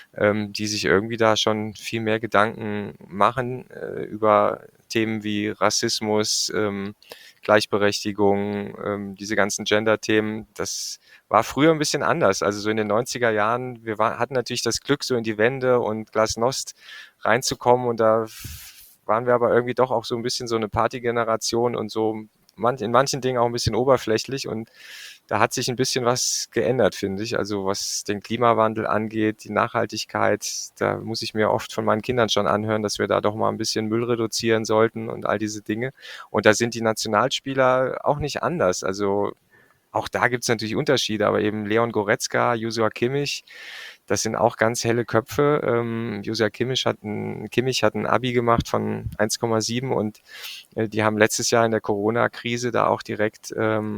die sich irgendwie da schon viel mehr Gedanken machen über Themen wie Rassismus, Gleichberechtigung, diese ganzen Gender-Themen. Das war früher ein bisschen anders. Also so in den 90er Jahren, hatten natürlich das Glück, so in die Wende und Glasnost reinzukommen und da waren wir aber irgendwie doch auch so ein bisschen so eine Partygeneration und so in manchen Dingen auch ein bisschen oberflächlich und da hat sich ein bisschen was geändert, finde ich. Also was den Klimawandel angeht, die Nachhaltigkeit, da muss ich mir oft von meinen Kindern schon anhören, dass wir da doch mal ein bisschen Müll reduzieren sollten und all diese Dinge. Und da sind die Nationalspieler auch nicht anders. Also auch da gibt es natürlich Unterschiede, aber eben Leon Goretzka, Joshua Kimmich, das sind auch ganz helle Köpfe. Joshua Kimmich hat ein Abi gemacht von 1,7 und die haben letztes Jahr in der Corona-Krise da auch direkt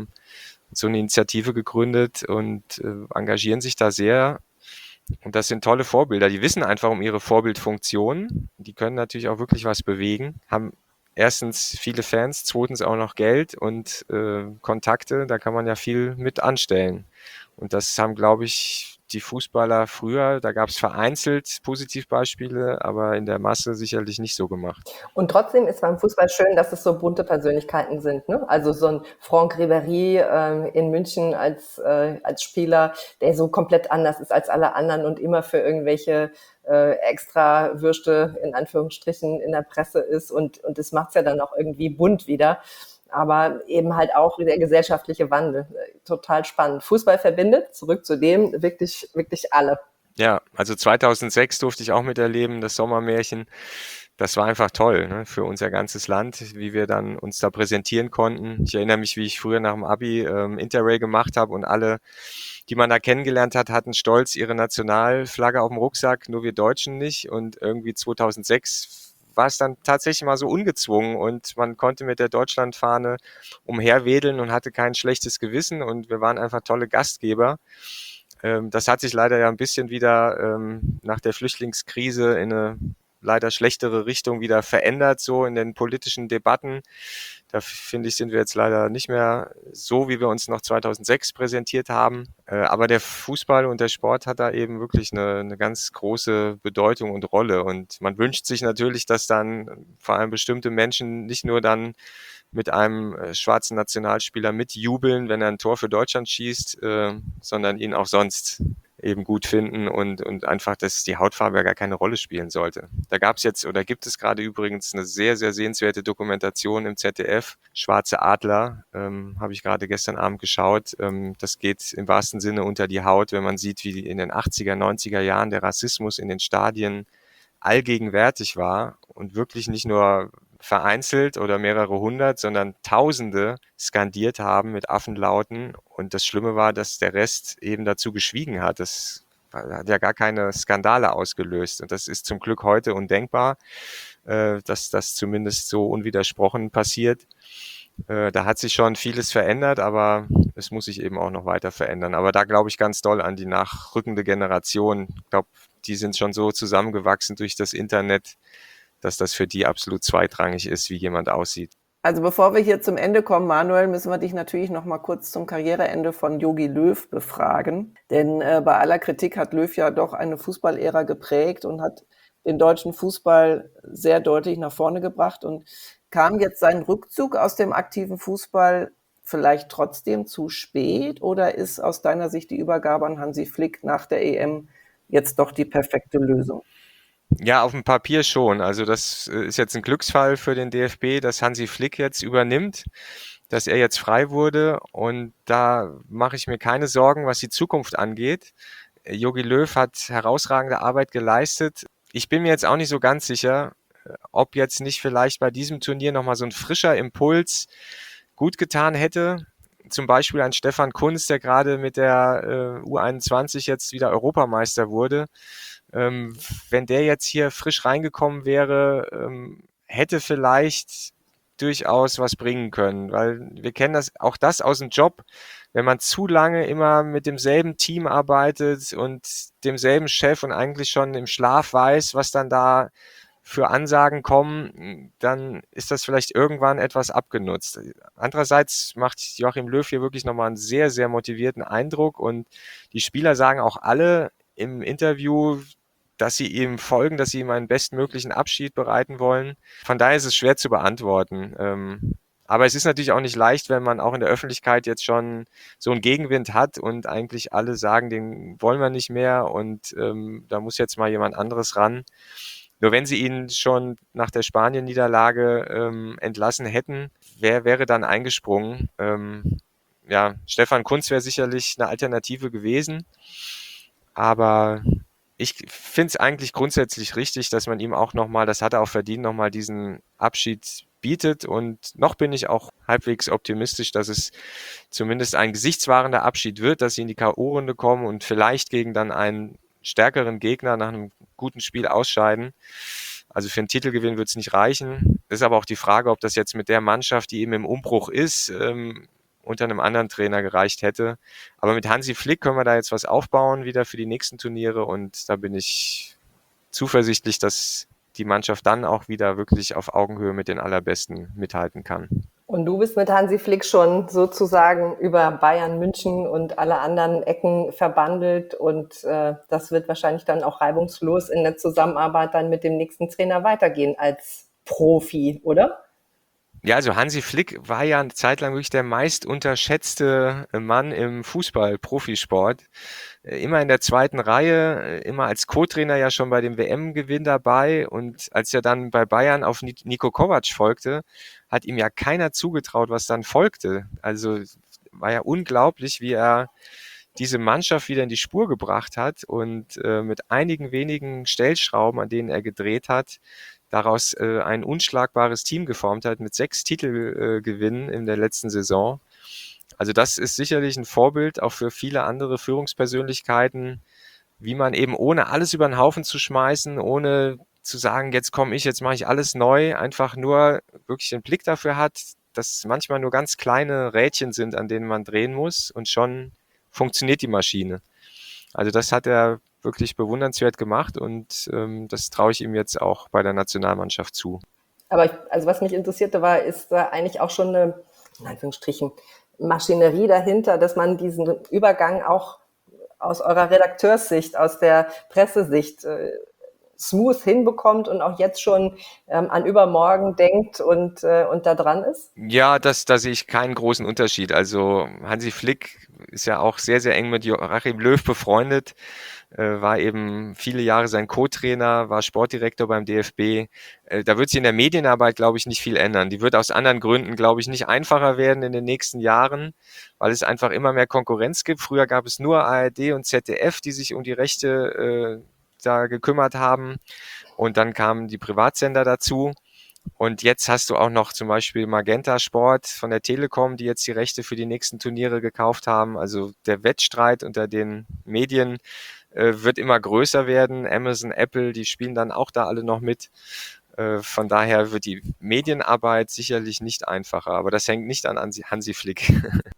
so eine Initiative gegründet und engagieren sich da sehr. Und das sind tolle Vorbilder. Die wissen einfach um ihre Vorbildfunktion. Die können natürlich auch wirklich was bewegen, haben erstens viele Fans, zweitens auch noch Geld und Kontakte. Da kann man ja viel mit anstellen. Und das haben, glaube ich, die Fußballer früher, da gab es vereinzelt Positivbeispiele, aber in der Masse sicherlich nicht so gemacht. Und trotzdem ist beim Fußball schön, dass es so bunte Persönlichkeiten sind. Ne? Also so ein Franck Ribéry in München als Spieler, der so komplett anders ist als alle anderen und immer für irgendwelche extra Würste in Anführungsstrichen in der Presse ist und das macht's ja dann auch irgendwie bunt wieder. Aber eben halt auch der gesellschaftliche Wandel. Total spannend. Fußball verbindet, zurück zu dem, wirklich, wirklich alle. Ja, also 2006 durfte ich auch miterleben, das Sommermärchen. Das war einfach toll, ne, für unser ganzes Land, wie wir dann uns da präsentieren konnten. Ich erinnere mich, wie ich früher nach dem Abi Interrail gemacht habe und alle, die man da kennengelernt hat, hatten stolz ihre Nationalflagge auf dem Rucksack, nur wir Deutschen nicht. Und irgendwie 2006 war es dann tatsächlich mal so ungezwungen und man konnte mit der Deutschlandfahne umherwedeln und hatte kein schlechtes Gewissen und wir waren einfach tolle Gastgeber. Das hat sich leider ja ein bisschen wieder nach der Flüchtlingskrise in eine leider schlechtere Richtung wieder verändert, so in den politischen Debatten. Da finde ich, sind wir jetzt leider nicht mehr so, wie wir uns noch 2006 präsentiert haben. Aber der Fußball und der Sport hat da eben wirklich eine ganz große Bedeutung und Rolle. Und man wünscht sich natürlich, dass dann vor allem bestimmte Menschen nicht nur dann mit einem schwarzen Nationalspieler mitjubeln, wenn er ein Tor für Deutschland schießt, sondern ihn auch sonst eben gut finden und einfach, dass die Hautfarbe ja gar keine Rolle spielen sollte. Da gab es jetzt oder gibt es gerade übrigens eine sehr, sehr sehenswerte Dokumentation im ZDF, Schwarze Adler, habe ich gerade gestern Abend geschaut. Das geht im wahrsten Sinne unter die Haut, wenn man sieht, wie in den 80er, 90er Jahren der Rassismus in den Stadien allgegenwärtig war und wirklich nicht nur vereinzelt oder mehrere hundert, sondern Tausende skandiert haben mit Affenlauten. Und das Schlimme war, dass der Rest eben dazu geschwiegen hat. Das hat ja gar keine Skandale ausgelöst. Und das ist zum Glück heute undenkbar, dass das zumindest so unwidersprochen passiert. Da hat sich schon vieles verändert, aber es muss sich eben auch noch weiter verändern. Aber da glaube ich ganz doll an die nachrückende Generation. Ich glaube, die sind schon so zusammengewachsen durch das Internet, dass das für die absolut zweitrangig ist, wie jemand aussieht. Also bevor wir hier zum Ende kommen, Manuel, müssen wir dich natürlich noch mal kurz zum Karriereende von Jogi Löw befragen. Denn bei aller Kritik hat Löw ja doch eine Fußballära geprägt und hat den deutschen Fußball sehr deutlich nach vorne gebracht. Und kam jetzt sein Rückzug aus dem aktiven Fußball vielleicht trotzdem zu spät? Oder ist aus deiner Sicht die Übergabe an Hansi Flick nach der EM jetzt doch die perfekte Lösung? Ja, auf dem Papier schon. Also das ist jetzt ein Glücksfall für den DFB, dass Hansi Flick jetzt übernimmt, dass er jetzt frei wurde. Und da mache ich mir keine Sorgen, was die Zukunft angeht. Jogi Löw hat herausragende Arbeit geleistet. Ich bin mir jetzt auch nicht so ganz sicher, ob jetzt nicht vielleicht bei diesem Turnier nochmal so ein frischer Impuls gut getan hätte. Zum Beispiel ein Stefan Kuntz, der gerade mit der U21 jetzt wieder Europameister wurde. Wenn der jetzt hier frisch reingekommen wäre, hätte vielleicht durchaus was bringen können, weil wir kennen das aus dem Job, wenn man zu lange immer mit demselben Team arbeitet und demselben Chef und eigentlich schon im Schlaf weiß, was dann da für Ansagen kommen, dann ist das vielleicht irgendwann etwas abgenutzt. Andererseits macht Joachim Löw hier wirklich nochmal einen sehr, sehr motivierten Eindruck und die Spieler sagen auch alle im Interview, dass sie ihm folgen, dass sie ihm einen bestmöglichen Abschied bereiten wollen. Von daher ist es schwer zu beantworten. Aber es ist natürlich auch nicht leicht, wenn man auch in der Öffentlichkeit jetzt schon so einen Gegenwind hat und eigentlich alle sagen, den wollen wir nicht mehr und da muss jetzt mal jemand anderes ran. Nur wenn sie ihn schon nach der Spanien-Niederlage entlassen hätten, wer wäre dann eingesprungen? Ja, Stefan Kuntz wäre sicherlich eine Alternative gewesen, aber ich finde es eigentlich grundsätzlich richtig, dass man ihm auch nochmal, das hat er auch verdient, nochmal diesen Abschied bietet. Und noch bin ich auch halbwegs optimistisch, dass es zumindest ein gesichtswahrender Abschied wird, dass sie in die K.O.-Runde kommen und vielleicht gegen dann einen stärkeren Gegner nach einem guten Spiel ausscheiden. Also für einen Titelgewinn wird es nicht reichen. Ist aber auch die Frage, ob das jetzt mit der Mannschaft, die eben im Umbruch ist, unter einem anderen Trainer gereicht hätte. Aber mit Hansi Flick können wir da jetzt was aufbauen, wieder für die nächsten Turniere. Und da bin ich zuversichtlich, dass die Mannschaft dann auch wieder wirklich auf Augenhöhe mit den Allerbesten mithalten kann. Und du bist mit Hansi Flick schon sozusagen über Bayern München und alle anderen Ecken verbandelt. Und das wird wahrscheinlich dann auch reibungslos in der Zusammenarbeit dann mit dem nächsten Trainer weitergehen als Profi, oder? Ja, also Hansi Flick war ja eine Zeit lang wirklich der meist unterschätzte Mann im Fußball-Profisport. Immer in der zweiten Reihe, immer als Co-Trainer ja schon bei dem WM-Gewinn dabei. Und als er dann bei Bayern auf Niko Kovac folgte, hat ihm ja keiner zugetraut, was dann folgte. Also war ja unglaublich, wie er diese Mannschaft wieder in die Spur gebracht hat und mit einigen wenigen Stellschrauben, an denen er gedreht hat, daraus ein unschlagbares Team geformt hat mit 6 Titelgewinnen in der letzten Saison. Also das ist sicherlich ein Vorbild auch für viele andere Führungspersönlichkeiten, wie man eben ohne alles über den Haufen zu schmeißen, ohne zu sagen, jetzt komme ich, jetzt mache ich alles neu, einfach nur wirklich den Blick dafür hat, dass manchmal nur ganz kleine Rädchen sind, an denen man drehen muss und schon funktioniert die Maschine. Also das hat er wirklich bewundernswert gemacht und das traue ich ihm jetzt auch bei der Nationalmannschaft zu. Aber also was mich interessierte war, ist da eigentlich auch schon eine, in Anführungsstrichen, Maschinerie dahinter, dass man diesen Übergang auch aus eurer Redakteurssicht, aus der Pressesicht smooth hinbekommt und auch jetzt schon an übermorgen denkt und da dran ist? Ja, da sehe ich keinen großen Unterschied. Also Hansi Flick ist ja auch sehr, sehr eng mit Joachim Löw befreundet, war eben viele Jahre sein Co-Trainer, war Sportdirektor beim DFB. Da wird sich in der Medienarbeit, glaube ich, nicht viel ändern. Die wird aus anderen Gründen, glaube ich, nicht einfacher werden in den nächsten Jahren, weil es einfach immer mehr Konkurrenz gibt. Früher gab es nur ARD und ZDF, die sich um die Rechte da gekümmert haben. Und dann kamen die Privatsender dazu. Und jetzt hast du auch noch zum Beispiel Magenta Sport von der Telekom, die jetzt die Rechte für die nächsten Turniere gekauft haben. Also der Wettstreit unter den Medien wird immer größer werden. Amazon, Apple, die spielen dann auch da alle noch mit. Von daher wird die Medienarbeit sicherlich nicht einfacher, aber das hängt nicht an Hansi Flick.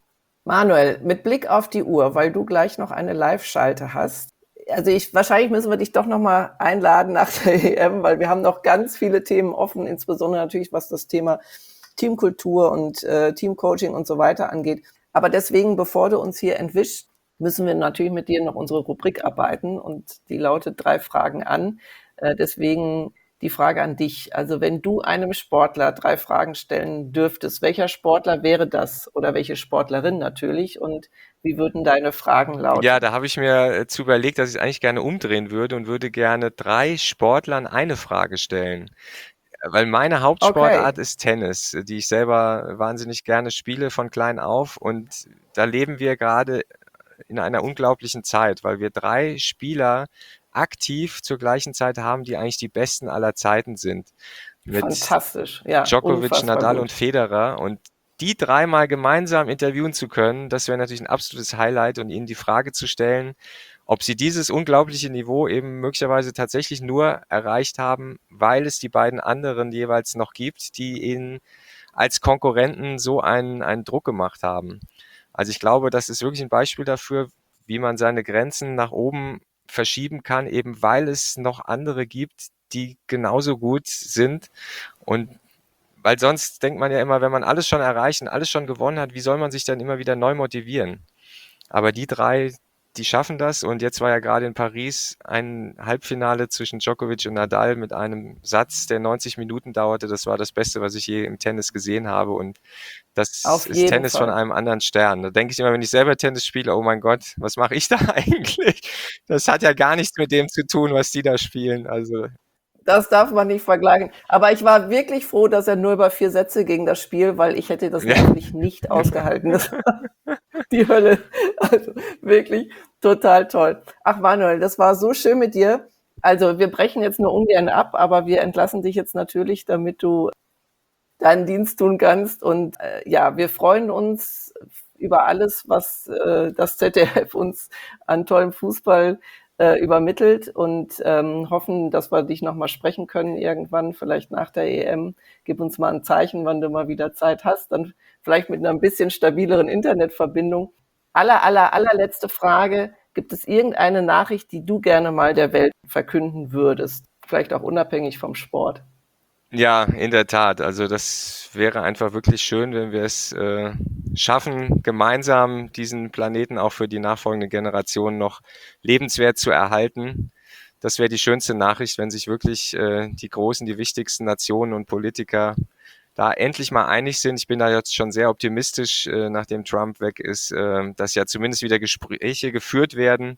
Manuel, mit Blick auf die Uhr, weil du gleich noch eine Live-Schalte hast. Also wahrscheinlich müssen wir dich doch nochmal einladen nach der EM, weil wir haben noch ganz viele Themen offen, insbesondere natürlich, was das Thema Teamkultur und Teamcoaching und so weiter angeht. Aber deswegen, bevor du uns hier entwischt, müssen wir natürlich mit dir noch unsere Rubrik arbeiten und die lautet 3 Fragen an. Deswegen die Frage an dich. Also wenn du einem Sportler 3 Fragen stellen dürftest, welcher Sportler wäre das oder welche Sportlerin natürlich und wie würden deine Fragen lauten? Ja, da habe ich mir zu überlegt, dass ich es eigentlich gerne umdrehen würde und würde gerne 3 Sportlern eine Frage stellen. Weil meine Hauptsportart ist Tennis, die ich selber wahnsinnig gerne spiele von klein auf. Und da leben wir gerade in einer unglaublichen Zeit, weil wir 3 Spieler aktiv zur gleichen Zeit haben, die eigentlich die besten aller Zeiten sind. Mit Fantastisch, ja. Djokovic, Nadal gut. und Federer. Und die 3 mal gemeinsam interviewen zu können, das wäre natürlich ein absolutes Highlight und ihnen die Frage zu stellen, ob sie dieses unglaubliche Niveau eben möglicherweise tatsächlich nur erreicht haben, weil es die beiden anderen jeweils noch gibt, die ihnen als Konkurrenten so einen Druck gemacht haben. Also ich glaube, das ist wirklich ein Beispiel dafür, wie man seine Grenzen nach oben verschieben kann, eben weil es noch andere gibt, die genauso gut sind. Und weil sonst denkt man ja immer, wenn man alles schon erreicht und alles schon gewonnen hat, wie soll man sich dann immer wieder neu motivieren? Aber die 3, die schaffen das. Und jetzt war ja gerade in Paris ein Halbfinale zwischen Djokovic und Nadal mit einem Satz, der 90 Minuten dauerte. Das war das Beste, was ich je im Tennis gesehen habe. Und das ist Tennis von einem anderen Stern. Da denke ich immer, wenn ich selber Tennis spiele, oh mein Gott, was mache ich da eigentlich? Das hat ja gar nichts mit dem zu tun, was die da spielen. Also das darf man nicht vergleichen. Aber ich war wirklich froh, dass er nur über 4 Sätze ging, das Spiel, weil ich hätte das natürlich nicht ausgehalten. Das war die Hölle. Also wirklich total toll. Ach Manuel, das war so schön mit dir. Also wir brechen jetzt nur ungern ab, aber wir entlassen dich jetzt natürlich, damit du deinen Dienst tun kannst. Und ja, wir freuen uns über alles, was das ZDF uns an tollem Fußball übermittelt und hoffen, dass wir dich nochmal sprechen können irgendwann, vielleicht nach der EM. Gib uns mal ein Zeichen, wann du mal wieder Zeit hast, dann vielleicht mit einer ein bisschen stabileren Internetverbindung. Allerletzte Frage. Gibt es irgendeine Nachricht, die du gerne mal der Welt verkünden würdest? Vielleicht auch unabhängig vom Sport. Ja, in der Tat. Also das wäre einfach wirklich schön, wenn wir es schaffen, gemeinsam diesen Planeten auch für die nachfolgende Generation noch lebenswert zu erhalten. Das wäre die schönste Nachricht, wenn sich wirklich die großen, die wichtigsten Nationen und Politiker da endlich mal einig sind. Ich bin da jetzt schon sehr optimistisch, nachdem Trump weg ist, dass ja zumindest wieder Gespräche geführt werden.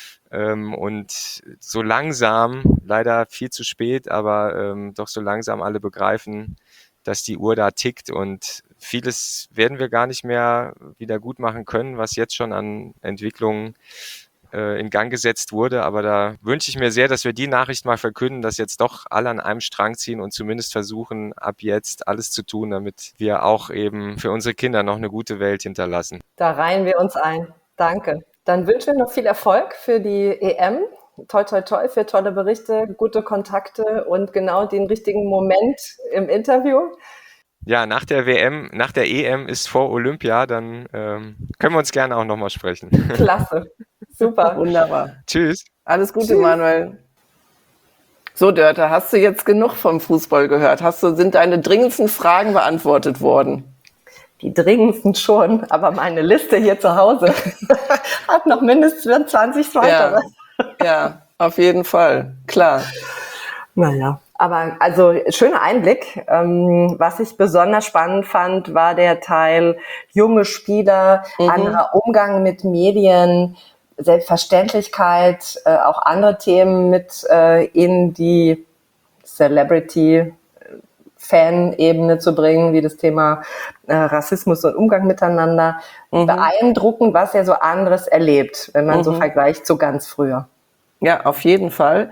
Und so langsam, leider viel zu spät, aber doch so langsam alle begreifen, dass die Uhr da tickt und vieles werden wir gar nicht mehr wieder gut machen können, was jetzt schon an Entwicklungen in Gang gesetzt wurde. Aber da wünsche ich mir sehr, dass wir die Nachricht mal verkünden, dass jetzt doch alle an einem Strang ziehen und zumindest versuchen, ab jetzt alles zu tun, damit wir auch eben für unsere Kinder noch eine gute Welt hinterlassen. Da reihen wir uns ein. Danke. Dann wünschen wir noch viel Erfolg für die EM. Toi, toi, toi für tolle Berichte, gute Kontakte und genau den richtigen Moment im Interview. Ja, nach der EM ist vor Olympia, dann können wir uns gerne auch nochmal sprechen. Klasse. Super. Wunderbar. Tschüss. Alles Gute, Manuel. So, Dörte, hast du jetzt genug vom Fußball gehört? Sind deine dringendsten Fragen beantwortet worden? Die dringendsten schon, aber meine Liste hier zu Hause hat noch mindestens 20 weitere. Ja, auf jeden Fall, klar. Naja, aber also schöner Einblick. Was ich besonders spannend fand, war der Teil junge Spieler, anderer Umgang mit Medien, Selbstverständlichkeit, auch andere Themen mit in die Celebrity-Fan-Ebene zu bringen, wie das Thema Rassismus und Umgang miteinander. Beeindruckend, was er so anderes erlebt, wenn man so vergleicht zu ganz früher. Ja, auf jeden Fall.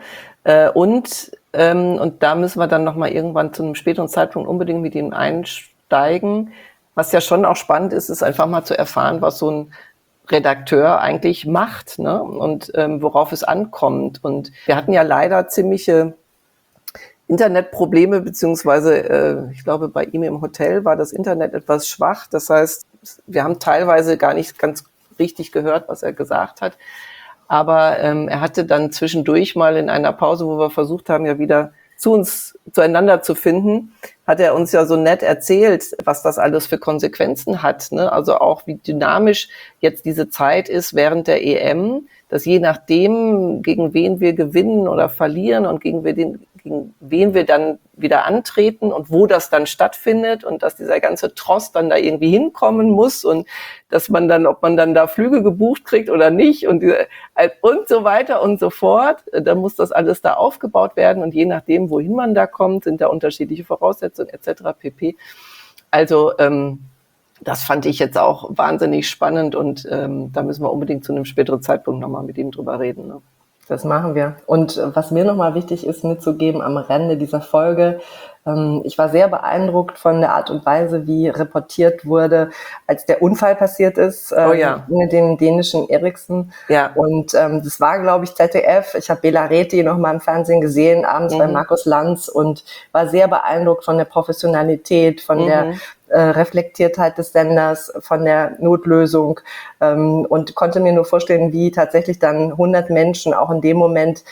Und da müssen wir dann nochmal irgendwann zu einem späteren Zeitpunkt unbedingt mit ihm einsteigen. Was ja schon auch spannend ist, ist einfach mal zu erfahren, was so ein Redakteur eigentlich macht, ne? Und worauf es ankommt. Und wir hatten ja leider ziemliche Internetprobleme, beziehungsweise ich glaube, bei ihm im Hotel war das Internet etwas schwach. Das heißt, wir haben teilweise gar nicht ganz richtig gehört, was er gesagt hat. Aber er hatte dann zwischendurch mal in einer Pause, wo wir versucht haben, ja wieder zueinander zu finden, hat er uns ja so nett erzählt, was das alles für Konsequenzen hat, ne? Also auch wie dynamisch jetzt diese Zeit ist während der EM, dass je nachdem, gegen wen wir gewinnen oder verlieren und gegen wen wir dann wieder antreten und wo das dann stattfindet und dass dieser ganze Tross dann da irgendwie hinkommen muss und dass man dann, ob man dann da Flüge gebucht kriegt oder nicht und so weiter und so fort, dann muss das alles da aufgebaut werden und je nachdem, wohin man da kommt, sind da unterschiedliche Voraussetzungen etc. pp. Also das fand ich jetzt auch wahnsinnig spannend und da müssen wir unbedingt zu einem späteren Zeitpunkt nochmal mit ihm drüber reden, ne? Das machen wir. Und was mir nochmal wichtig ist mitzugeben am Rande dieser Folge, ich war sehr beeindruckt von der Art und Weise, wie reportiert wurde, als der Unfall passiert ist mit dem dänischen Eriksen. Ja. Und das war, glaube ich, ZDF. Ich habe Bela Reti nochmal im Fernsehen gesehen, abends bei Markus Lanz und war sehr beeindruckt von der Professionalität, von der Reflektiertheit des Senders, von der Notlösung und konnte mir nur vorstellen, wie tatsächlich dann 100 Menschen auch in dem Moment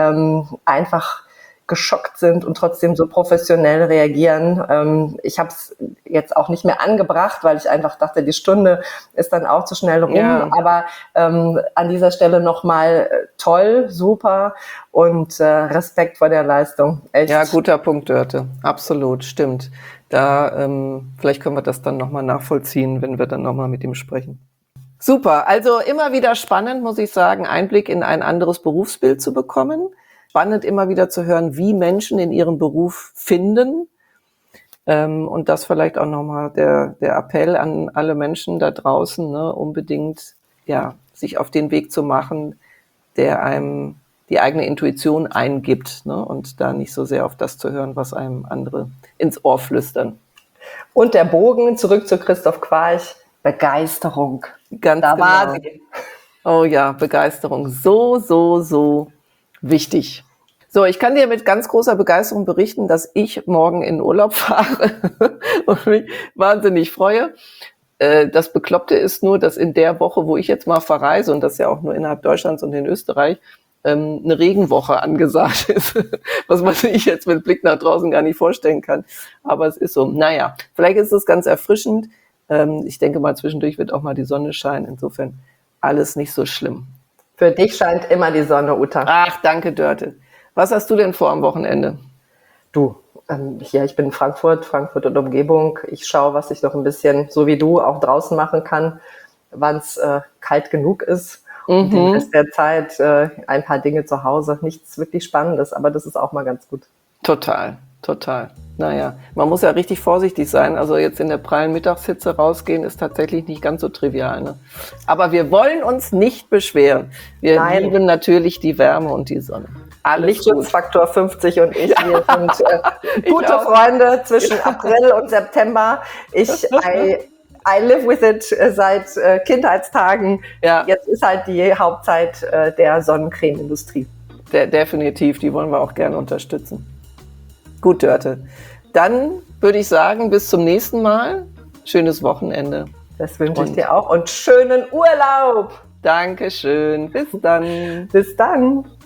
einfach geschockt sind und trotzdem so professionell reagieren. Ich habe es jetzt auch nicht mehr angebracht, weil ich einfach dachte, die Stunde ist dann auch zu schnell rum. Ja. Aber an dieser Stelle nochmal toll, super und Respekt vor der Leistung. Echt. Ja, guter Punkt, Dörte. Absolut, stimmt. Da vielleicht können wir das dann nochmal nachvollziehen, wenn wir dann nochmal mit ihm sprechen. Super, also immer wieder spannend, muss ich sagen, Einblick in ein anderes Berufsbild zu bekommen. Spannend immer wieder zu hören, wie Menschen in ihrem Beruf finden. Und das vielleicht auch nochmal der Appell an alle Menschen da draußen, ne, unbedingt sich auf den Weg zu machen, der einem die eigene Intuition eingibt, ne, und da nicht so sehr auf das zu hören, was einem andere ins Ohr flüstern. Und der Bogen zurück zu Christoph Quarch, Begeisterung. Ganz da genau. War sie. Oh ja, Begeisterung. So wichtig. So, ich kann dir mit ganz großer Begeisterung berichten, dass ich morgen in Urlaub fahre und mich wahnsinnig freue. Das Bekloppte ist nur, dass in der Woche, wo ich jetzt mal verreise, und das ja auch nur innerhalb Deutschlands und in Österreich, eine Regenwoche angesagt ist, was man sich jetzt mit Blick nach draußen gar nicht vorstellen kann. Aber es ist so. Naja, vielleicht ist es ganz erfrischend. Ich denke mal, zwischendurch wird auch mal die Sonne scheinen. Insofern alles nicht so schlimm. Für dich scheint immer die Sonne, Uta. Ach, danke, Dörte. Was hast du denn vor am Wochenende? Du, ich bin in Frankfurt und Umgebung. Ich schaue, was ich noch ein bisschen, so wie du, auch draußen machen kann, wann es kalt genug ist. Und den Rest der Zeit ein paar Dinge zu Hause. Nichts wirklich Spannendes, aber das ist auch mal ganz gut. Total. Naja, man muss ja richtig vorsichtig sein. Also jetzt in der prallen Mittagshitze rausgehen ist tatsächlich nicht ganz so trivial, ne? Aber wir wollen uns nicht beschweren. Wir lieben natürlich die Wärme und die Sonne. Lichtschutzfaktor 50 und wir sind gute Freunde zwischen April und September. I live with it seit Kindheitstagen. Ja. Jetzt ist halt die Hauptzeit der Sonnencreme-Industrie. Definitiv, die wollen wir auch gerne unterstützen. Gut, Dörte. Dann würde ich sagen, bis zum nächsten Mal. Schönes Wochenende. Das wünsche ich dir auch und schönen Urlaub. Dankeschön. Bis dann. Bis dann.